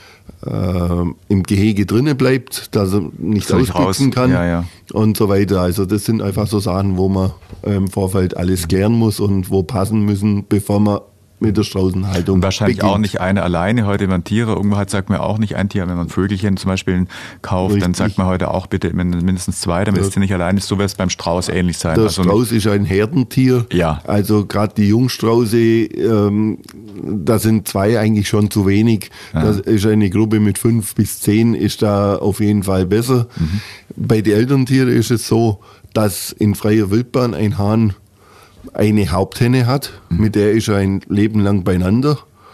Äh, im Gehege drinnen bleibt, dass er nicht ausbüchsen kann ja, ja. und so weiter. Also das sind einfach so Sachen, wo man im Vorfeld alles klären muss und wo passen müssen, bevor man mit der Straußenhaltung und wahrscheinlich beginnt. Auch nicht eine alleine. Heute, wenn man Tiere irgendwo hat, sagt man auch nicht ein Tier. Wenn man Vögelchen zum Beispiel kauft, Richtig. Dann sagt man heute auch bitte mindestens zwei, damit es ja. nicht alleine ist. So wird es beim Strauß ähnlich sein. Der also Strauß ist ein Herdentier. Ja. Also gerade die Jungstrauße, ähm, da sind zwei eigentlich schon zu wenig. Ja. Das ist eine Gruppe mit fünf bis zehn, ist da auf jeden Fall besser. Mhm. Bei den Elterntieren ist es so, dass in freier Wildbahn ein Hahn eine Haupthenne hat, mhm. mit der ist er ein Leben lang beieinander.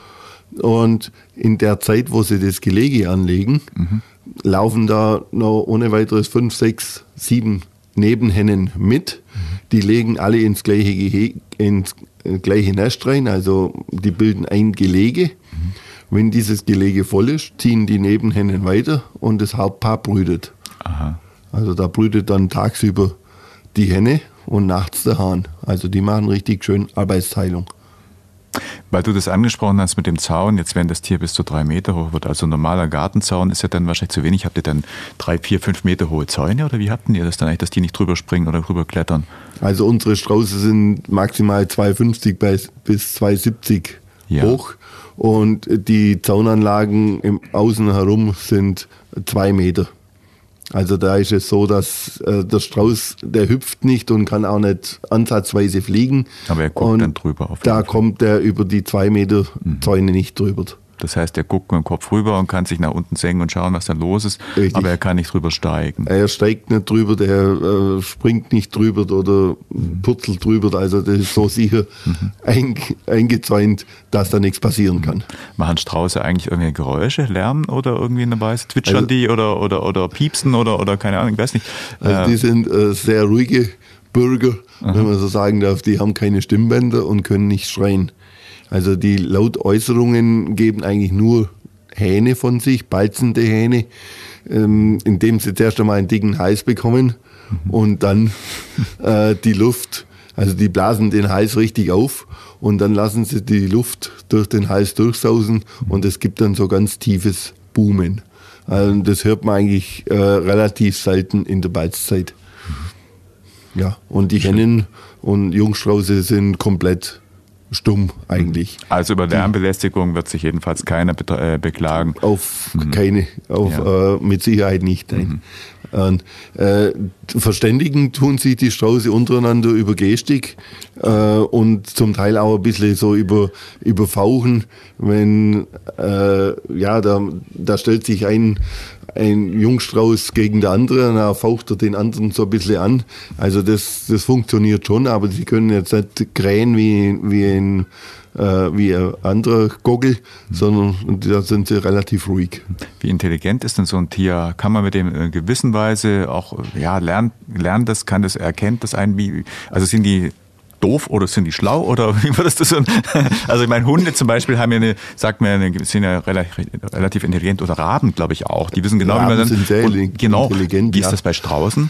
Und in der Zeit, wo sie das Gelege anlegen, mhm. laufen da noch ohne weiteres fünf, sechs, sieben Nebenhennen mit. Mhm. Die legen alle ins gleiche, Gehege, ins gleiche Nest rein, also die bilden ein Gelege. Mhm. Wenn dieses Gelege voll ist, ziehen die Nebenhennen weiter und das Hauptpaar brütet. Aha. Also da brütet dann tagsüber die Henne und nachts der Hahn. Also die machen richtig schön Arbeitsteilung. Weil du das angesprochen hast mit dem Zaun, jetzt wenn das Tier bis zu drei Meter hoch wird, also ein normaler Gartenzaun ist ja dann wahrscheinlich zu wenig. Habt ihr dann drei, vier, fünf Meter hohe Zäune oder wie habt ihr das dann eigentlich, dass die nicht drüber springen oder drüber klettern? Also unsere Strauße sind maximal zwei fünfzig bis zwei siebzig ja. hoch und die Zaunanlagen im Außen herum sind zwei Meter. Also da ist es so, dass äh, der Strauß, der hüpft nicht und kann auch nicht ansatzweise fliegen. Aber er guckt und dann drüber. Auf da kommt er über die zwei Meter Zäune mhm. nicht drüber. Das heißt, er guckt mit dem Kopf rüber und kann sich nach unten senken und schauen, was da los ist. Richtig. Aber er kann nicht drüber steigen. Er steigt nicht drüber, der äh, springt nicht drüber oder mhm. purzelt drüber. Also das ist so sicher mhm. ein, eingezäunt, dass da nichts passieren kann. Machen Strauße eigentlich irgendwelche Geräusche, Lärm oder irgendwie in der Weise? Zwitschern also, die oder, oder, oder piepsen oder, oder keine Ahnung, ich weiß nicht. Also die sind äh, sehr ruhige Bürger, Aha. wenn man so sagen darf. Die haben keine Stimmbänder und können nicht schreien. Also die Lautäußerungen geben eigentlich nur Hähne von sich, balzende Hähne, ähm, indem sie zuerst einmal einen dicken Hals bekommen mhm. und dann äh, die Luft, also die blasen den Hals richtig auf und dann lassen sie die Luft durch den Hals durchsausen und es gibt dann so ganz tiefes Boomen. Also das hört man eigentlich äh, relativ selten in der Balzzeit. Mhm. Ja, und die Hennen und Jungstrauße sind komplett stumm eigentlich. Also über Lärmbelästigung wird sich jedenfalls keiner be- äh, beklagen. Auf mhm. keine, auf ja. äh, mit Sicherheit nicht. Nein. Mhm. Und, äh, verständigen tun sich die Strauße untereinander über Gestik äh, und zum Teil auch ein bisschen so über, über Fauchen. Wenn, äh, ja, da, da stellt sich ein, ein Jungstrauß gegen den anderen, dann faucht er den anderen so ein bisschen an. Also das, das funktioniert schon, aber sie können jetzt nicht krähen wie, wie ein äh, wie ein anderer Gockel, sondern da sind sie relativ ruhig. Wie intelligent ist denn so ein Tier? Kann man mit dem in gewisser Weise auch, ja, lernen, lernt das, kann das, erkennt das ein, wie, also sind die doof oder sind die schlau oder wie würdest du so? Also ich meine, Hunde zum Beispiel haben ja eine, sagt man, eine, sind ja relativ, relativ intelligent oder Raben, glaube ich auch. Die wissen genau, Raben wie man dann, sind sehr und, genau, intelligent. Wie ist ja. das bei Straußen?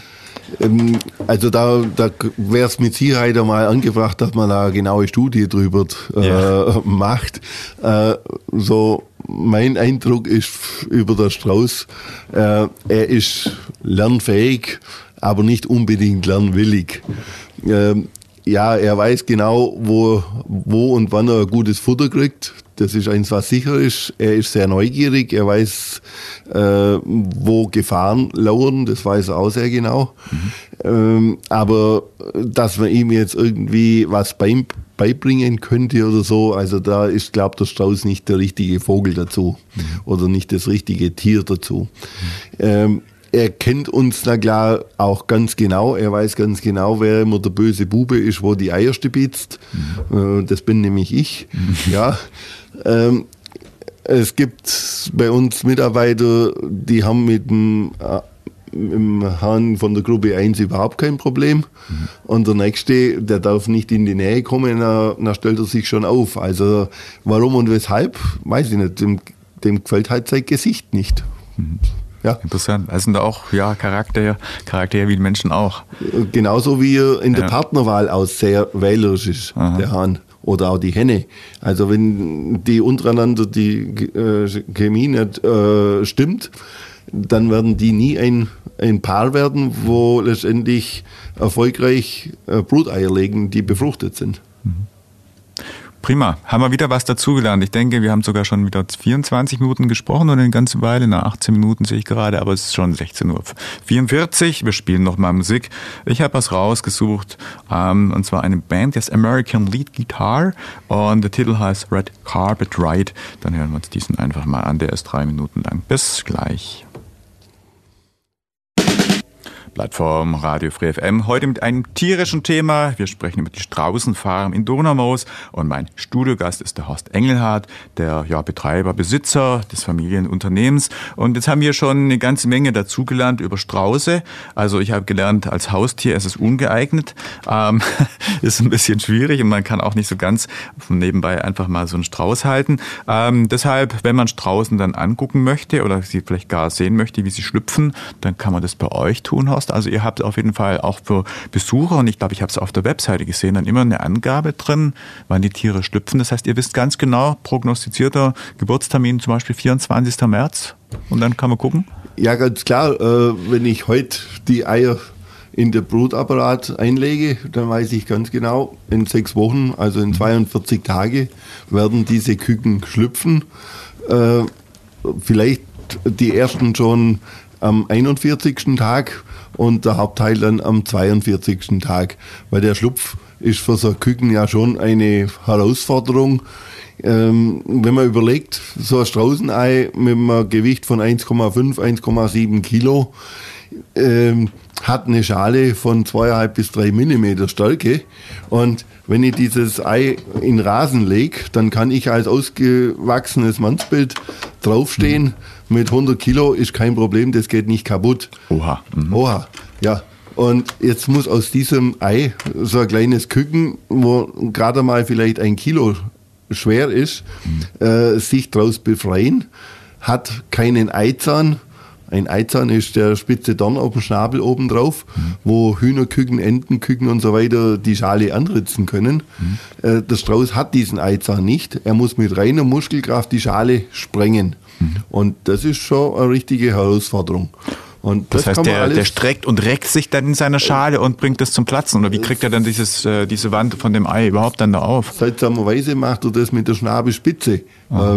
Also da, da wäre es mit Sicherheit einmal angebracht, dass man da eine genaue Studie drüber äh, ja. macht. Äh, so mein Eindruck ist über den Strauß, äh, er ist lernfähig, aber nicht unbedingt lernwillig. Äh, ja, er weiß genau, wo, wo und wann er gutes Futter kriegt. das ist eins, was sicher ist. Er ist sehr neugierig, er weiß, äh, wo Gefahren lauern, das weiß er auch sehr genau. Mhm. Ähm, aber dass man ihm jetzt irgendwie was beim, beibringen könnte oder so, also da ist, glaube der Strauß nicht der richtige Vogel dazu mhm. oder nicht das richtige Tier dazu. Mhm. Ähm, Er kennt uns, na klar, auch ganz genau. Er weiß ganz genau, wer immer der böse Bube ist, wo die Eier stibitzt. Mhm. Das bin nämlich ich. Mhm. Ja. Ähm, es gibt bei uns Mitarbeiter, die haben mit dem, äh, mit dem Herrn von der Gruppe eins überhaupt kein Problem. Mhm. Und der Nächste, der darf nicht in die Nähe kommen, dann stellt er sich schon auf. Also warum und weshalb, weiß ich nicht. Dem, dem gefällt halt sein Gesicht nicht. Mhm. Ja. Interessant. Das sind auch ja, Charaktere, Charaktere wie die Menschen auch. Genauso wie er in der ja. Partnerwahl auch sehr wählerisch ist, Aha. der Hahn. Oder auch die Henne. Also wenn die untereinander die äh, Chemie nicht äh, stimmt, dann werden die nie ein, ein Paar werden, wo letztendlich erfolgreich äh, Bruteier legen, die befruchtet sind. Mhm. Prima, haben wir wieder was dazugelernt. Ich denke, wir haben sogar schon wieder vierundzwanzig Minuten gesprochen und eine ganze Weile, nach achtzehn Minuten sehe ich gerade, aber es ist schon sechzehn Uhr vierundvierzig. Wir spielen nochmal Musik. Ich habe was rausgesucht, ähm, und zwar eine Band, das American Lead Guitar, und der Titel heißt Red Carpet Ride. Dann hören wir uns diesen einfach mal an, der ist drei Minuten lang. Bis gleich. Plattform Radio Free F M. Heute mit einem tierischen Thema. Wir sprechen über die Straußenfarm in Donaumoos und mein Studiogast ist der Horst Engelhardt, der ja, Betreiber, Besitzer des Familienunternehmens. Und jetzt haben wir schon eine ganze Menge dazugelernt über Strauße. Also ich habe gelernt, als Haustier ist es ungeeignet. Ähm, ist ein bisschen schwierig und man kann auch nicht so ganz nebenbei einfach mal so einen Strauß halten. Ähm, deshalb, wenn man Straußen dann angucken möchte oder sie vielleicht gar sehen möchte, wie sie schlüpfen, dann kann man das bei euch tun, Horst. Also ihr habt auf jeden Fall auch für Besucher, und ich glaube, ich habe es auf der Webseite gesehen, dann immer eine Angabe drin, wann die Tiere schlüpfen. Das heißt, ihr wisst ganz genau, prognostizierter Geburtstermin zum Beispiel vierundzwanzigster März, und dann kann man gucken? Ja, ganz klar. Äh, wenn ich heute die Eier in den Brutapparat einlege, dann weiß ich ganz genau, in sechs Wochen, also in zweiundvierzig Tage, werden diese Küken schlüpfen. Äh, vielleicht die ersten schon am einundvierzigsten Tag und der Hauptteil dann am zweiundvierzigsten Tag. Weil der Schlupf ist für so Küken ja schon eine Herausforderung. Ähm, wenn man überlegt, so ein Straußenei mit einem Gewicht von eins Komma fünf, eins Komma sieben Kilo ähm, hat eine Schale von zweieinhalb bis drei Millimeter Stärke. Und wenn ich dieses Ei in Rasen lege, dann kann ich als ausgewachsenes Mannsbild draufstehen. Mit hundert Kilo ist kein Problem, das geht nicht kaputt. Oha. Mhm. Oha, ja. Und jetzt muss aus diesem Ei so ein kleines Küken, wo gerade mal vielleicht ein Kilo schwer ist, mhm. äh, sich daraus befreien, hat keinen Eizahn. Ein Eizahn ist der spitze Dorn auf dem Schnabel oben drauf, mhm. wo Hühnerküken, Entenküken und so weiter die Schale anritzen können. Mhm. Äh, der Strauß hat diesen Eizahn nicht. Er muss mit reiner Muskelkraft die Schale sprengen. Mhm. Und das ist schon eine richtige Herausforderung. Und das, das heißt, der, der streckt und reckt sich dann in seiner Schale und bringt das zum Platzen? Oder wie kriegt er dann dieses, äh, diese Wand von dem Ei überhaupt dann da auf? Seltsamerweise macht er das mit der Schnabelspitze, äh,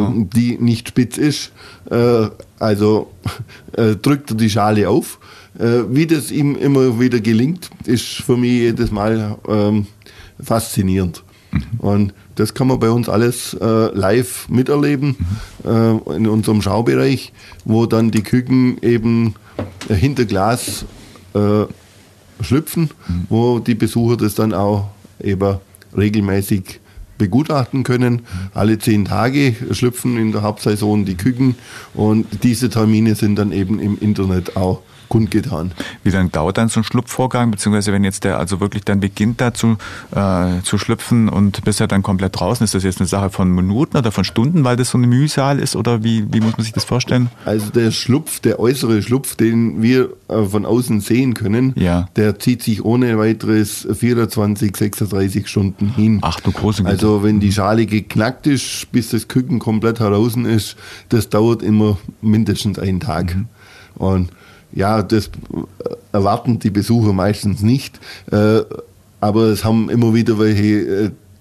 die nicht spitz ist. Äh, also äh, drückt er die Schale auf. Äh, wie das ihm immer wieder gelingt, ist für mich jedes Mal ähm, faszinierend. Mhm. Und das kann man bei uns alles äh, live miterleben, mhm. äh, in unserem Schaubereich, wo dann die Küken eben hinter Glas äh, schlüpfen, mhm. wo die Besucher das dann auch eben regelmäßig begutachten können. Mhm. Alle zehn Tage schlüpfen in der Hauptsaison die Küken und diese Termine sind dann eben im Internet auch kundgetan. Wie lange dauert dann so ein Schlupfvorgang, beziehungsweise wenn jetzt der also wirklich dann beginnt da zu, äh, zu schlüpfen und bis er dann komplett draußen ist, das jetzt eine Sache von Minuten oder von Stunden, weil das so eine Mühsal ist, oder wie, wie muss man sich das vorstellen? Also der Schlupf, der äußere Schlupf, den wir äh, von außen sehen können, ja. der zieht sich ohne weiteres vierundzwanzig, sechsunddreißig Stunden hin. Ach du große Güte. Also wenn die Schale geknackt ist, bis das Küken komplett heraus ist, das dauert immer mindestens einen Tag. Mhm. Und ja, das erwarten die Besucher meistens nicht, äh, aber es haben immer wieder welche äh,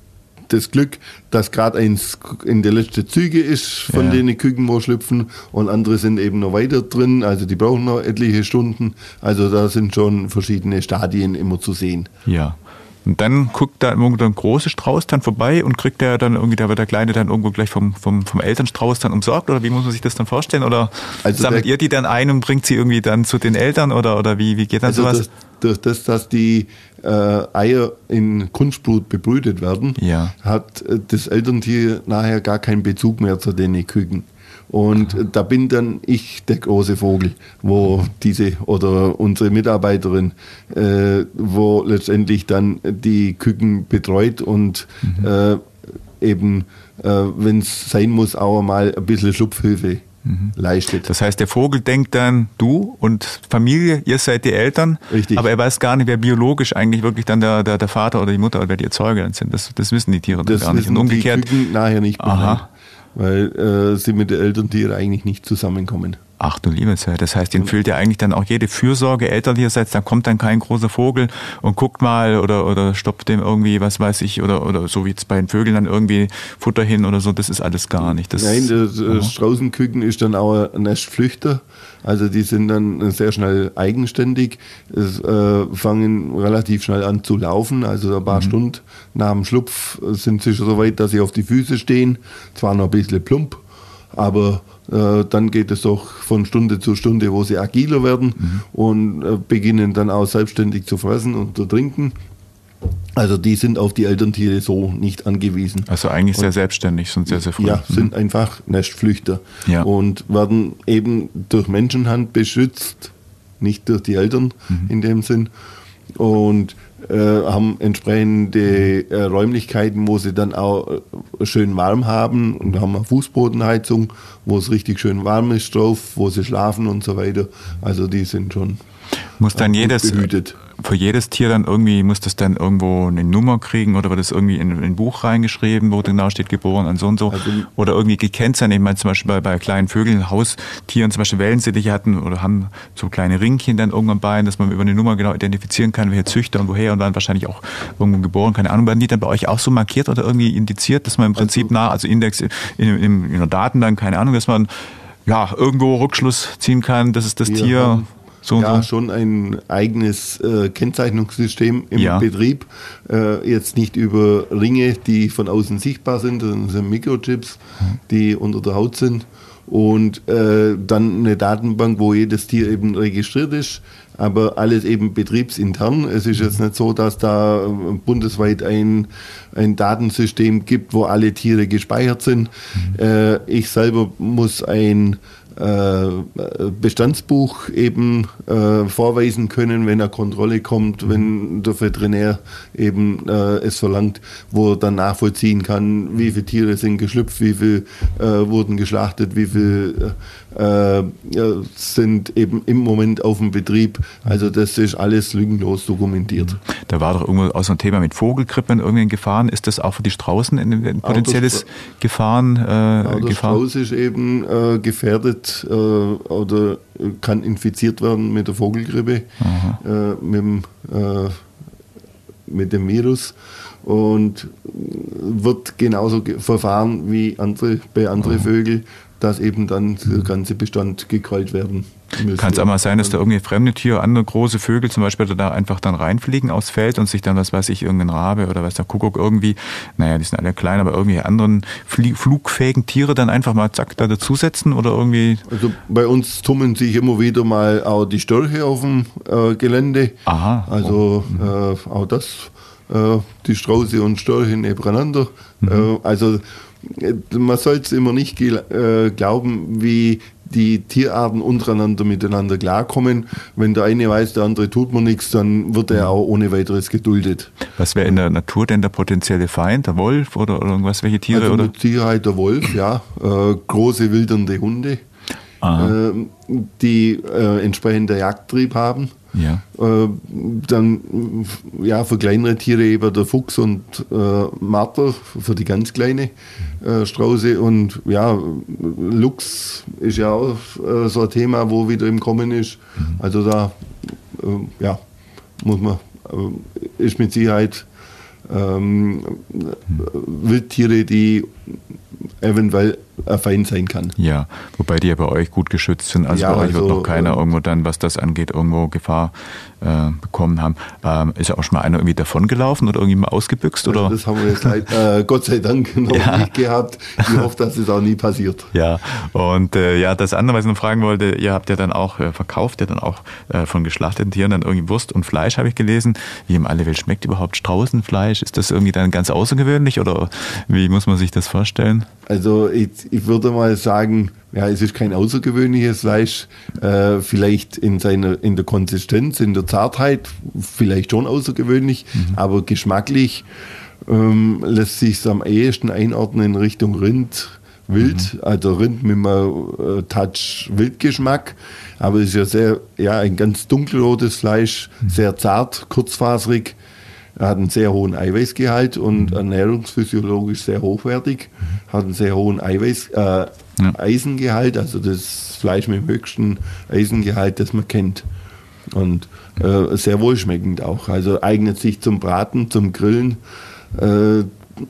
das Glück, dass gerade eins in der letzten Züge ist von Ja. den Küken, wo schlüpfen, und andere sind eben noch weiter drin, also die brauchen noch etliche Stunden. Also da sind schon verschiedene Stadien immer zu sehen. Ja. Und dann guckt da irgendwo ein großer Strauß dann vorbei und kriegt der dann irgendwie, da wird der Kleine dann irgendwo gleich vom, vom, vom Elternstrauß dann umsorgt, oder wie muss man sich das dann vorstellen? Oder Also sammelt der- ihr die dann ein und bringt sie irgendwie dann zu den Eltern, oder, oder wie, wie geht dann Also sowas? das, durch das, dass die äh, Eier in Kunstblut bebrütet werden, Ja. hat äh, das Elterntier nachher gar keinen Bezug mehr zu den Küken. Und äh, da bin dann ich der große Vogel, wo diese oder unsere Mitarbeiterin, äh, wo letztendlich dann die Küken betreut und Mhm. äh, eben, äh, wenn es sein muss, auch mal ein bisschen Schlupfhilfe leistet. Das heißt, der Vogel denkt dann, du und Familie, ihr seid die Eltern, Richtig. aber er weiß gar nicht, wer biologisch eigentlich wirklich dann der, der, der Vater oder die Mutter oder wer die Erzeuger dann sind. Das, das wissen die Tiere dann Das gar nicht. wissen Und umgekehrt, die Küken nachher nicht Bescheid, Aha. weil äh, sie mit den Elterntieren eigentlich nicht zusammenkommen. ach du liebe Zeit, das heißt, ihnen fehlt ja eigentlich dann auch jede Fürsorge elterlicherseits, da kommt dann kein großer Vogel und guckt mal oder, oder stoppt dem irgendwie, was weiß ich, oder, oder so wie jetzt bei den Vögeln dann irgendwie Futter hin oder so, das ist alles gar nicht. Das, Nein, der, der Straußenküken ist dann auch ein Nestflüchter. Also die sind dann sehr schnell eigenständig, es, äh, fangen relativ schnell an zu laufen. Also ein paar mhm. Stunden nach dem Schlupf sind sie schon so weit, dass sie auf die Füße stehen. Zwar noch ein bisschen plump, aber äh, dann geht es doch von Stunde zu Stunde, wo sie agiler werden mhm. und äh, beginnen dann auch selbstständig zu fressen und zu trinken. Also die sind auf die Elterntiere so nicht angewiesen. Also eigentlich sehr selbstständig, sind sehr, sehr früh. Ja, sind einfach Nestflüchter Ja. und werden eben durch Menschenhand beschützt, nicht durch die Eltern mhm. in dem Sinn. Und äh, haben entsprechende äh, Räumlichkeiten, wo sie dann auch äh, schön warm haben, und haben eine Fußbodenheizung, wo es richtig schön warm ist drauf, wo sie schlafen und so weiter. Also die sind schon Muss dann gut jedes, behütet. für jedes Tier dann irgendwie, muss das dann irgendwo eine Nummer kriegen oder wird das irgendwie in, in ein Buch reingeschrieben, wo genau steht, geboren an so und so, Also- oder irgendwie gekennzeichnet. Ich meine zum Beispiel bei, bei kleinen Vögeln, Haustieren, zum Beispiel Wellensittiche hatten oder haben so kleine Ringchen dann irgendwann bei, dass man über eine Nummer genau identifizieren kann, welcher Züchter und woher und dann wahrscheinlich auch irgendwo geboren, keine Ahnung. Werden die dann bei euch auch so markiert oder irgendwie indiziert, dass man im Prinzip Also- nah, also Index in, in, in der Datenbank, keine Ahnung, dass man ja irgendwo Rückschluss ziehen kann, das ist das Wir Tier. haben So und ja, so. schon ein eigenes äh, Kennzeichnungssystem im Ja. Betrieb. Äh, jetzt nicht über Ringe, die von außen sichtbar sind, sondern das sind Mikrochips, die unter der Haut sind. Und äh, dann eine Datenbank, wo jedes Tier eben registriert ist, aber alles eben betriebsintern. Es ist jetzt nicht so, dass da äh, bundesweit ein, ein Datensystem gibt, wo alle Tiere gespeichert sind. Mhm. Äh, ich selber muss ein Bestandsbuch eben äh, vorweisen können, wenn eine Kontrolle kommt, wenn der Veterinär eben äh, es verlangt, wo er dann nachvollziehen kann, wie viele Tiere sind geschlüpft, wie viele äh, wurden geschlachtet, wie viele äh, sind eben im Moment auf dem Betrieb. Also das ist alles lückenlos dokumentiert. Da war doch irgendwo auch so ein Thema mit Vogelgrippe in irgendwelchen Gefahren. Ist das auch für die Straußen ein, ein potenzielles Gefahren? Äh, Ja, der Gefahr? Strauß ist eben äh, gefährdet äh, oder kann infiziert werden mit der Vogelgrippe, äh, mit, dem, äh, mit dem Virus, und wird genauso ge- verfahren wie andere, bei anderen Vögeln, dass eben dann der ganze Bestand gekrallt werden müsste. Kann es auch mal sein, dass da irgendwie fremde Tiere, andere große Vögel zum Beispiel da einfach dann reinfliegen aufs Feld und sich dann, was weiß ich, irgendein Rabe oder was der Kuckuck irgendwie, naja, die sind alle klein, aber irgendwie anderen flie- flugfähigen Tiere dann einfach mal zack da dazusetzen oder irgendwie. Also bei uns tummeln sich immer wieder mal auch die Störche auf dem äh, Gelände. Aha. Also äh, auch das, äh, die Strauße und Störche nebeneinander. Mhm. Äh, also äh, man soll es immer nicht gel- äh, glauben, wie die Tierarten untereinander miteinander klarkommen. Wenn der eine weiß, der andere tut mir nichts, dann wird er auch ohne weiteres geduldet. Was wäre in der Natur denn der potenzielle Feind? Der Wolf oder, oder irgendwas, welche Tiere? Also oder? mit Sicherheit der Wolf, ja. Äh, große wildernde Hunde, äh, die äh, entsprechender Jagdtrieb haben. Ja. Äh, dann ja, für kleinere Tiere eben der Fuchs und äh, Marter, für die ganz kleine äh, Strauße. Und ja, Luchs ist ja auch äh, so ein Thema, wo wieder im Kommen ist. Mhm. Also da äh, ja, muss man, äh, ist mit Sicherheit ähm, hm. Wildtiere, die eventuell ein Feind sein kann. Ja, wobei die ja bei euch gut geschützt sind. Also ja, bei euch also, wird noch keiner ähm, irgendwo dann, was das angeht, irgendwo Gefahr äh, bekommen haben. Ähm, ist ja auch schon mal einer irgendwie davongelaufen oder irgendwie mal ausgebüxt? Oder? Also das haben wir jetzt leid, äh, Gott sei Dank noch ja. nicht gehabt. Ich hoffe, dass es auch nie passiert. Ja, und äh, ja, das andere, was ich noch fragen wollte, ihr habt ja dann auch, äh, verkauft ja dann auch äh, von geschlachteten Tieren dann irgendwie Wurst und Fleisch, habe ich gelesen. Wie im alle Welt schmeckt überhaupt Straußenfleisch? Ist das irgendwie dann ganz außergewöhnlich oder wie muss man sich das vorstellen? Also ich, ich würde mal sagen, ja, es ist kein außergewöhnliches Fleisch, äh, vielleicht in seiner, in der Konsistenz, in der Zartheit, vielleicht schon außergewöhnlich, mhm. aber geschmacklich ähm, lässt sich es am ehesten einordnen in Richtung Rind, Wild, mhm. also Rind mit einem äh, Touch Wildgeschmack, aber es ist ja sehr, ja, ein ganz dunkelrotes Fleisch, mhm. sehr zart, kurzfaserig. Er hat einen sehr hohen Eiweißgehalt und ernährungsphysiologisch sehr hochwertig. Hat einen sehr hohen Eiweiß, äh, ja. Eisengehalt, also das Fleisch mit dem höchsten Eisengehalt, das man kennt. Und äh, sehr wohlschmeckend auch. Also eignet sich zum Braten, zum Grillen, äh,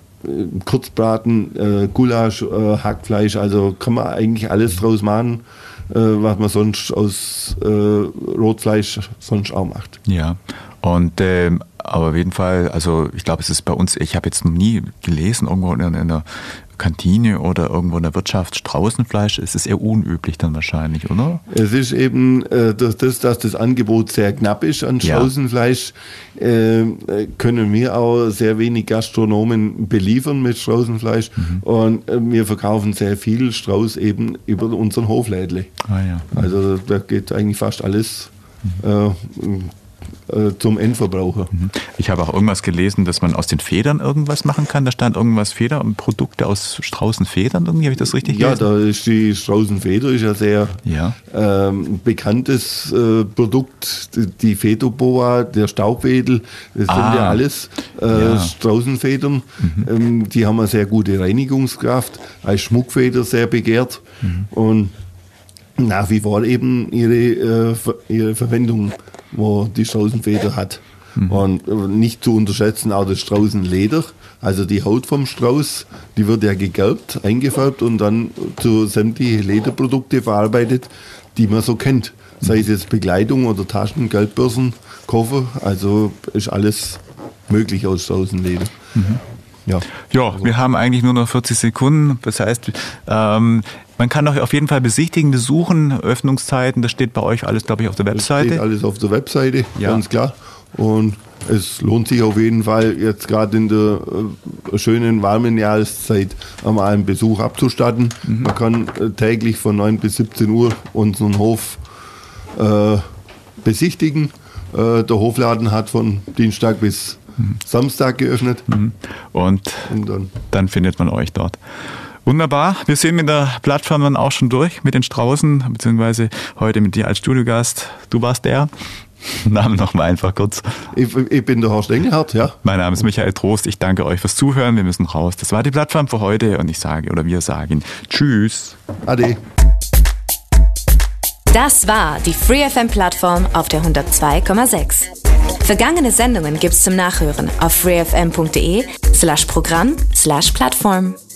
Kurzbraten, äh, Gulasch, äh, Hackfleisch. Also kann man eigentlich alles draus machen, äh, was man sonst aus äh, Rotfleisch sonst auch macht. Ja, und ähm aber auf jeden Fall, also ich glaube, es ist bei uns, ich habe jetzt noch nie gelesen, irgendwo in einer Kantine oder irgendwo in der Wirtschaft Straußenfleisch, es ist eher unüblich dann wahrscheinlich, oder? Es ist eben äh, durch das, dass das Angebot sehr knapp ist an Straußenfleisch, ja. äh, können wir auch sehr wenig Gastronomen beliefern mit Straußenfleisch mhm. und äh, wir verkaufen sehr viel Strauß eben über unseren Hoflädle. Ah, ja. Also da geht eigentlich fast alles mhm. äh, zum Endverbraucher. Ich habe auch irgendwas gelesen, dass man aus den Federn irgendwas machen kann. Da stand irgendwas Feder und Produkte aus Straußenfedern. Irgendwie habe ich das richtig ja, gelesen? Ja, da ist die Straußenfeder ist ja sehr ja. Ähm, bekanntes äh, Produkt. Die Federboa, der Staubwedel, das ah. sind ja alles äh, ja. Straußenfedern. Mhm. Ähm, die haben eine sehr gute Reinigungskraft, als Schmuckfeder sehr begehrt mhm. und nach wie vor eben ihre, äh, ihre Verwendung, wo die Straußenfeder hat. Mhm. Und äh, nicht zu unterschätzen auch das Straußenleder, also die Haut vom Strauß, die wird ja gegerbt, eingefärbt und dann zu sämtliche Lederprodukte verarbeitet, die man so kennt. Sei es jetzt Bekleidung oder Taschen, Geldbörsen, Koffer, also ist alles möglich aus Straußenleder. Mhm. Ja, ja also. Wir haben eigentlich nur noch vierzig Sekunden. Das heißt, ähm, man kann auch auf jeden Fall besichtigen, besuchen, Öffnungszeiten, das steht bei euch alles, glaube ich, auf der Webseite. Das steht alles auf der Webseite, ja. Ganz klar. Und es lohnt sich auf jeden Fall, jetzt gerade in der äh, schönen, warmen Jahreszeit einmal einen Besuch abzustatten. Mhm. Man kann äh, täglich von neun bis siebzehn Uhr unseren Hof äh, besichtigen. Äh, der Hofladen hat von Dienstag bis mhm. Samstag geöffnet. Mhm. Und, Und dann, dann findet man euch dort. Wunderbar. Wir sind mit der Plattform dann auch schon durch mit den Straußen, beziehungsweise heute mit dir als Studiogast. Du warst der. Namen nochmal einfach kurz. Ich, ich bin der Horst Engelhardt, ja. Mein Name ist Michael Trost. Ich danke euch fürs Zuhören. Wir müssen raus. Das war die Plattform für heute und ich sage, oder wir sagen, tschüss. Ade. Das war die Free F M-Plattform auf der hundertzwei Komma sechs. Vergangene Sendungen gibt's zum Nachhören auf freefm punkt de slash Programm slash Plattform.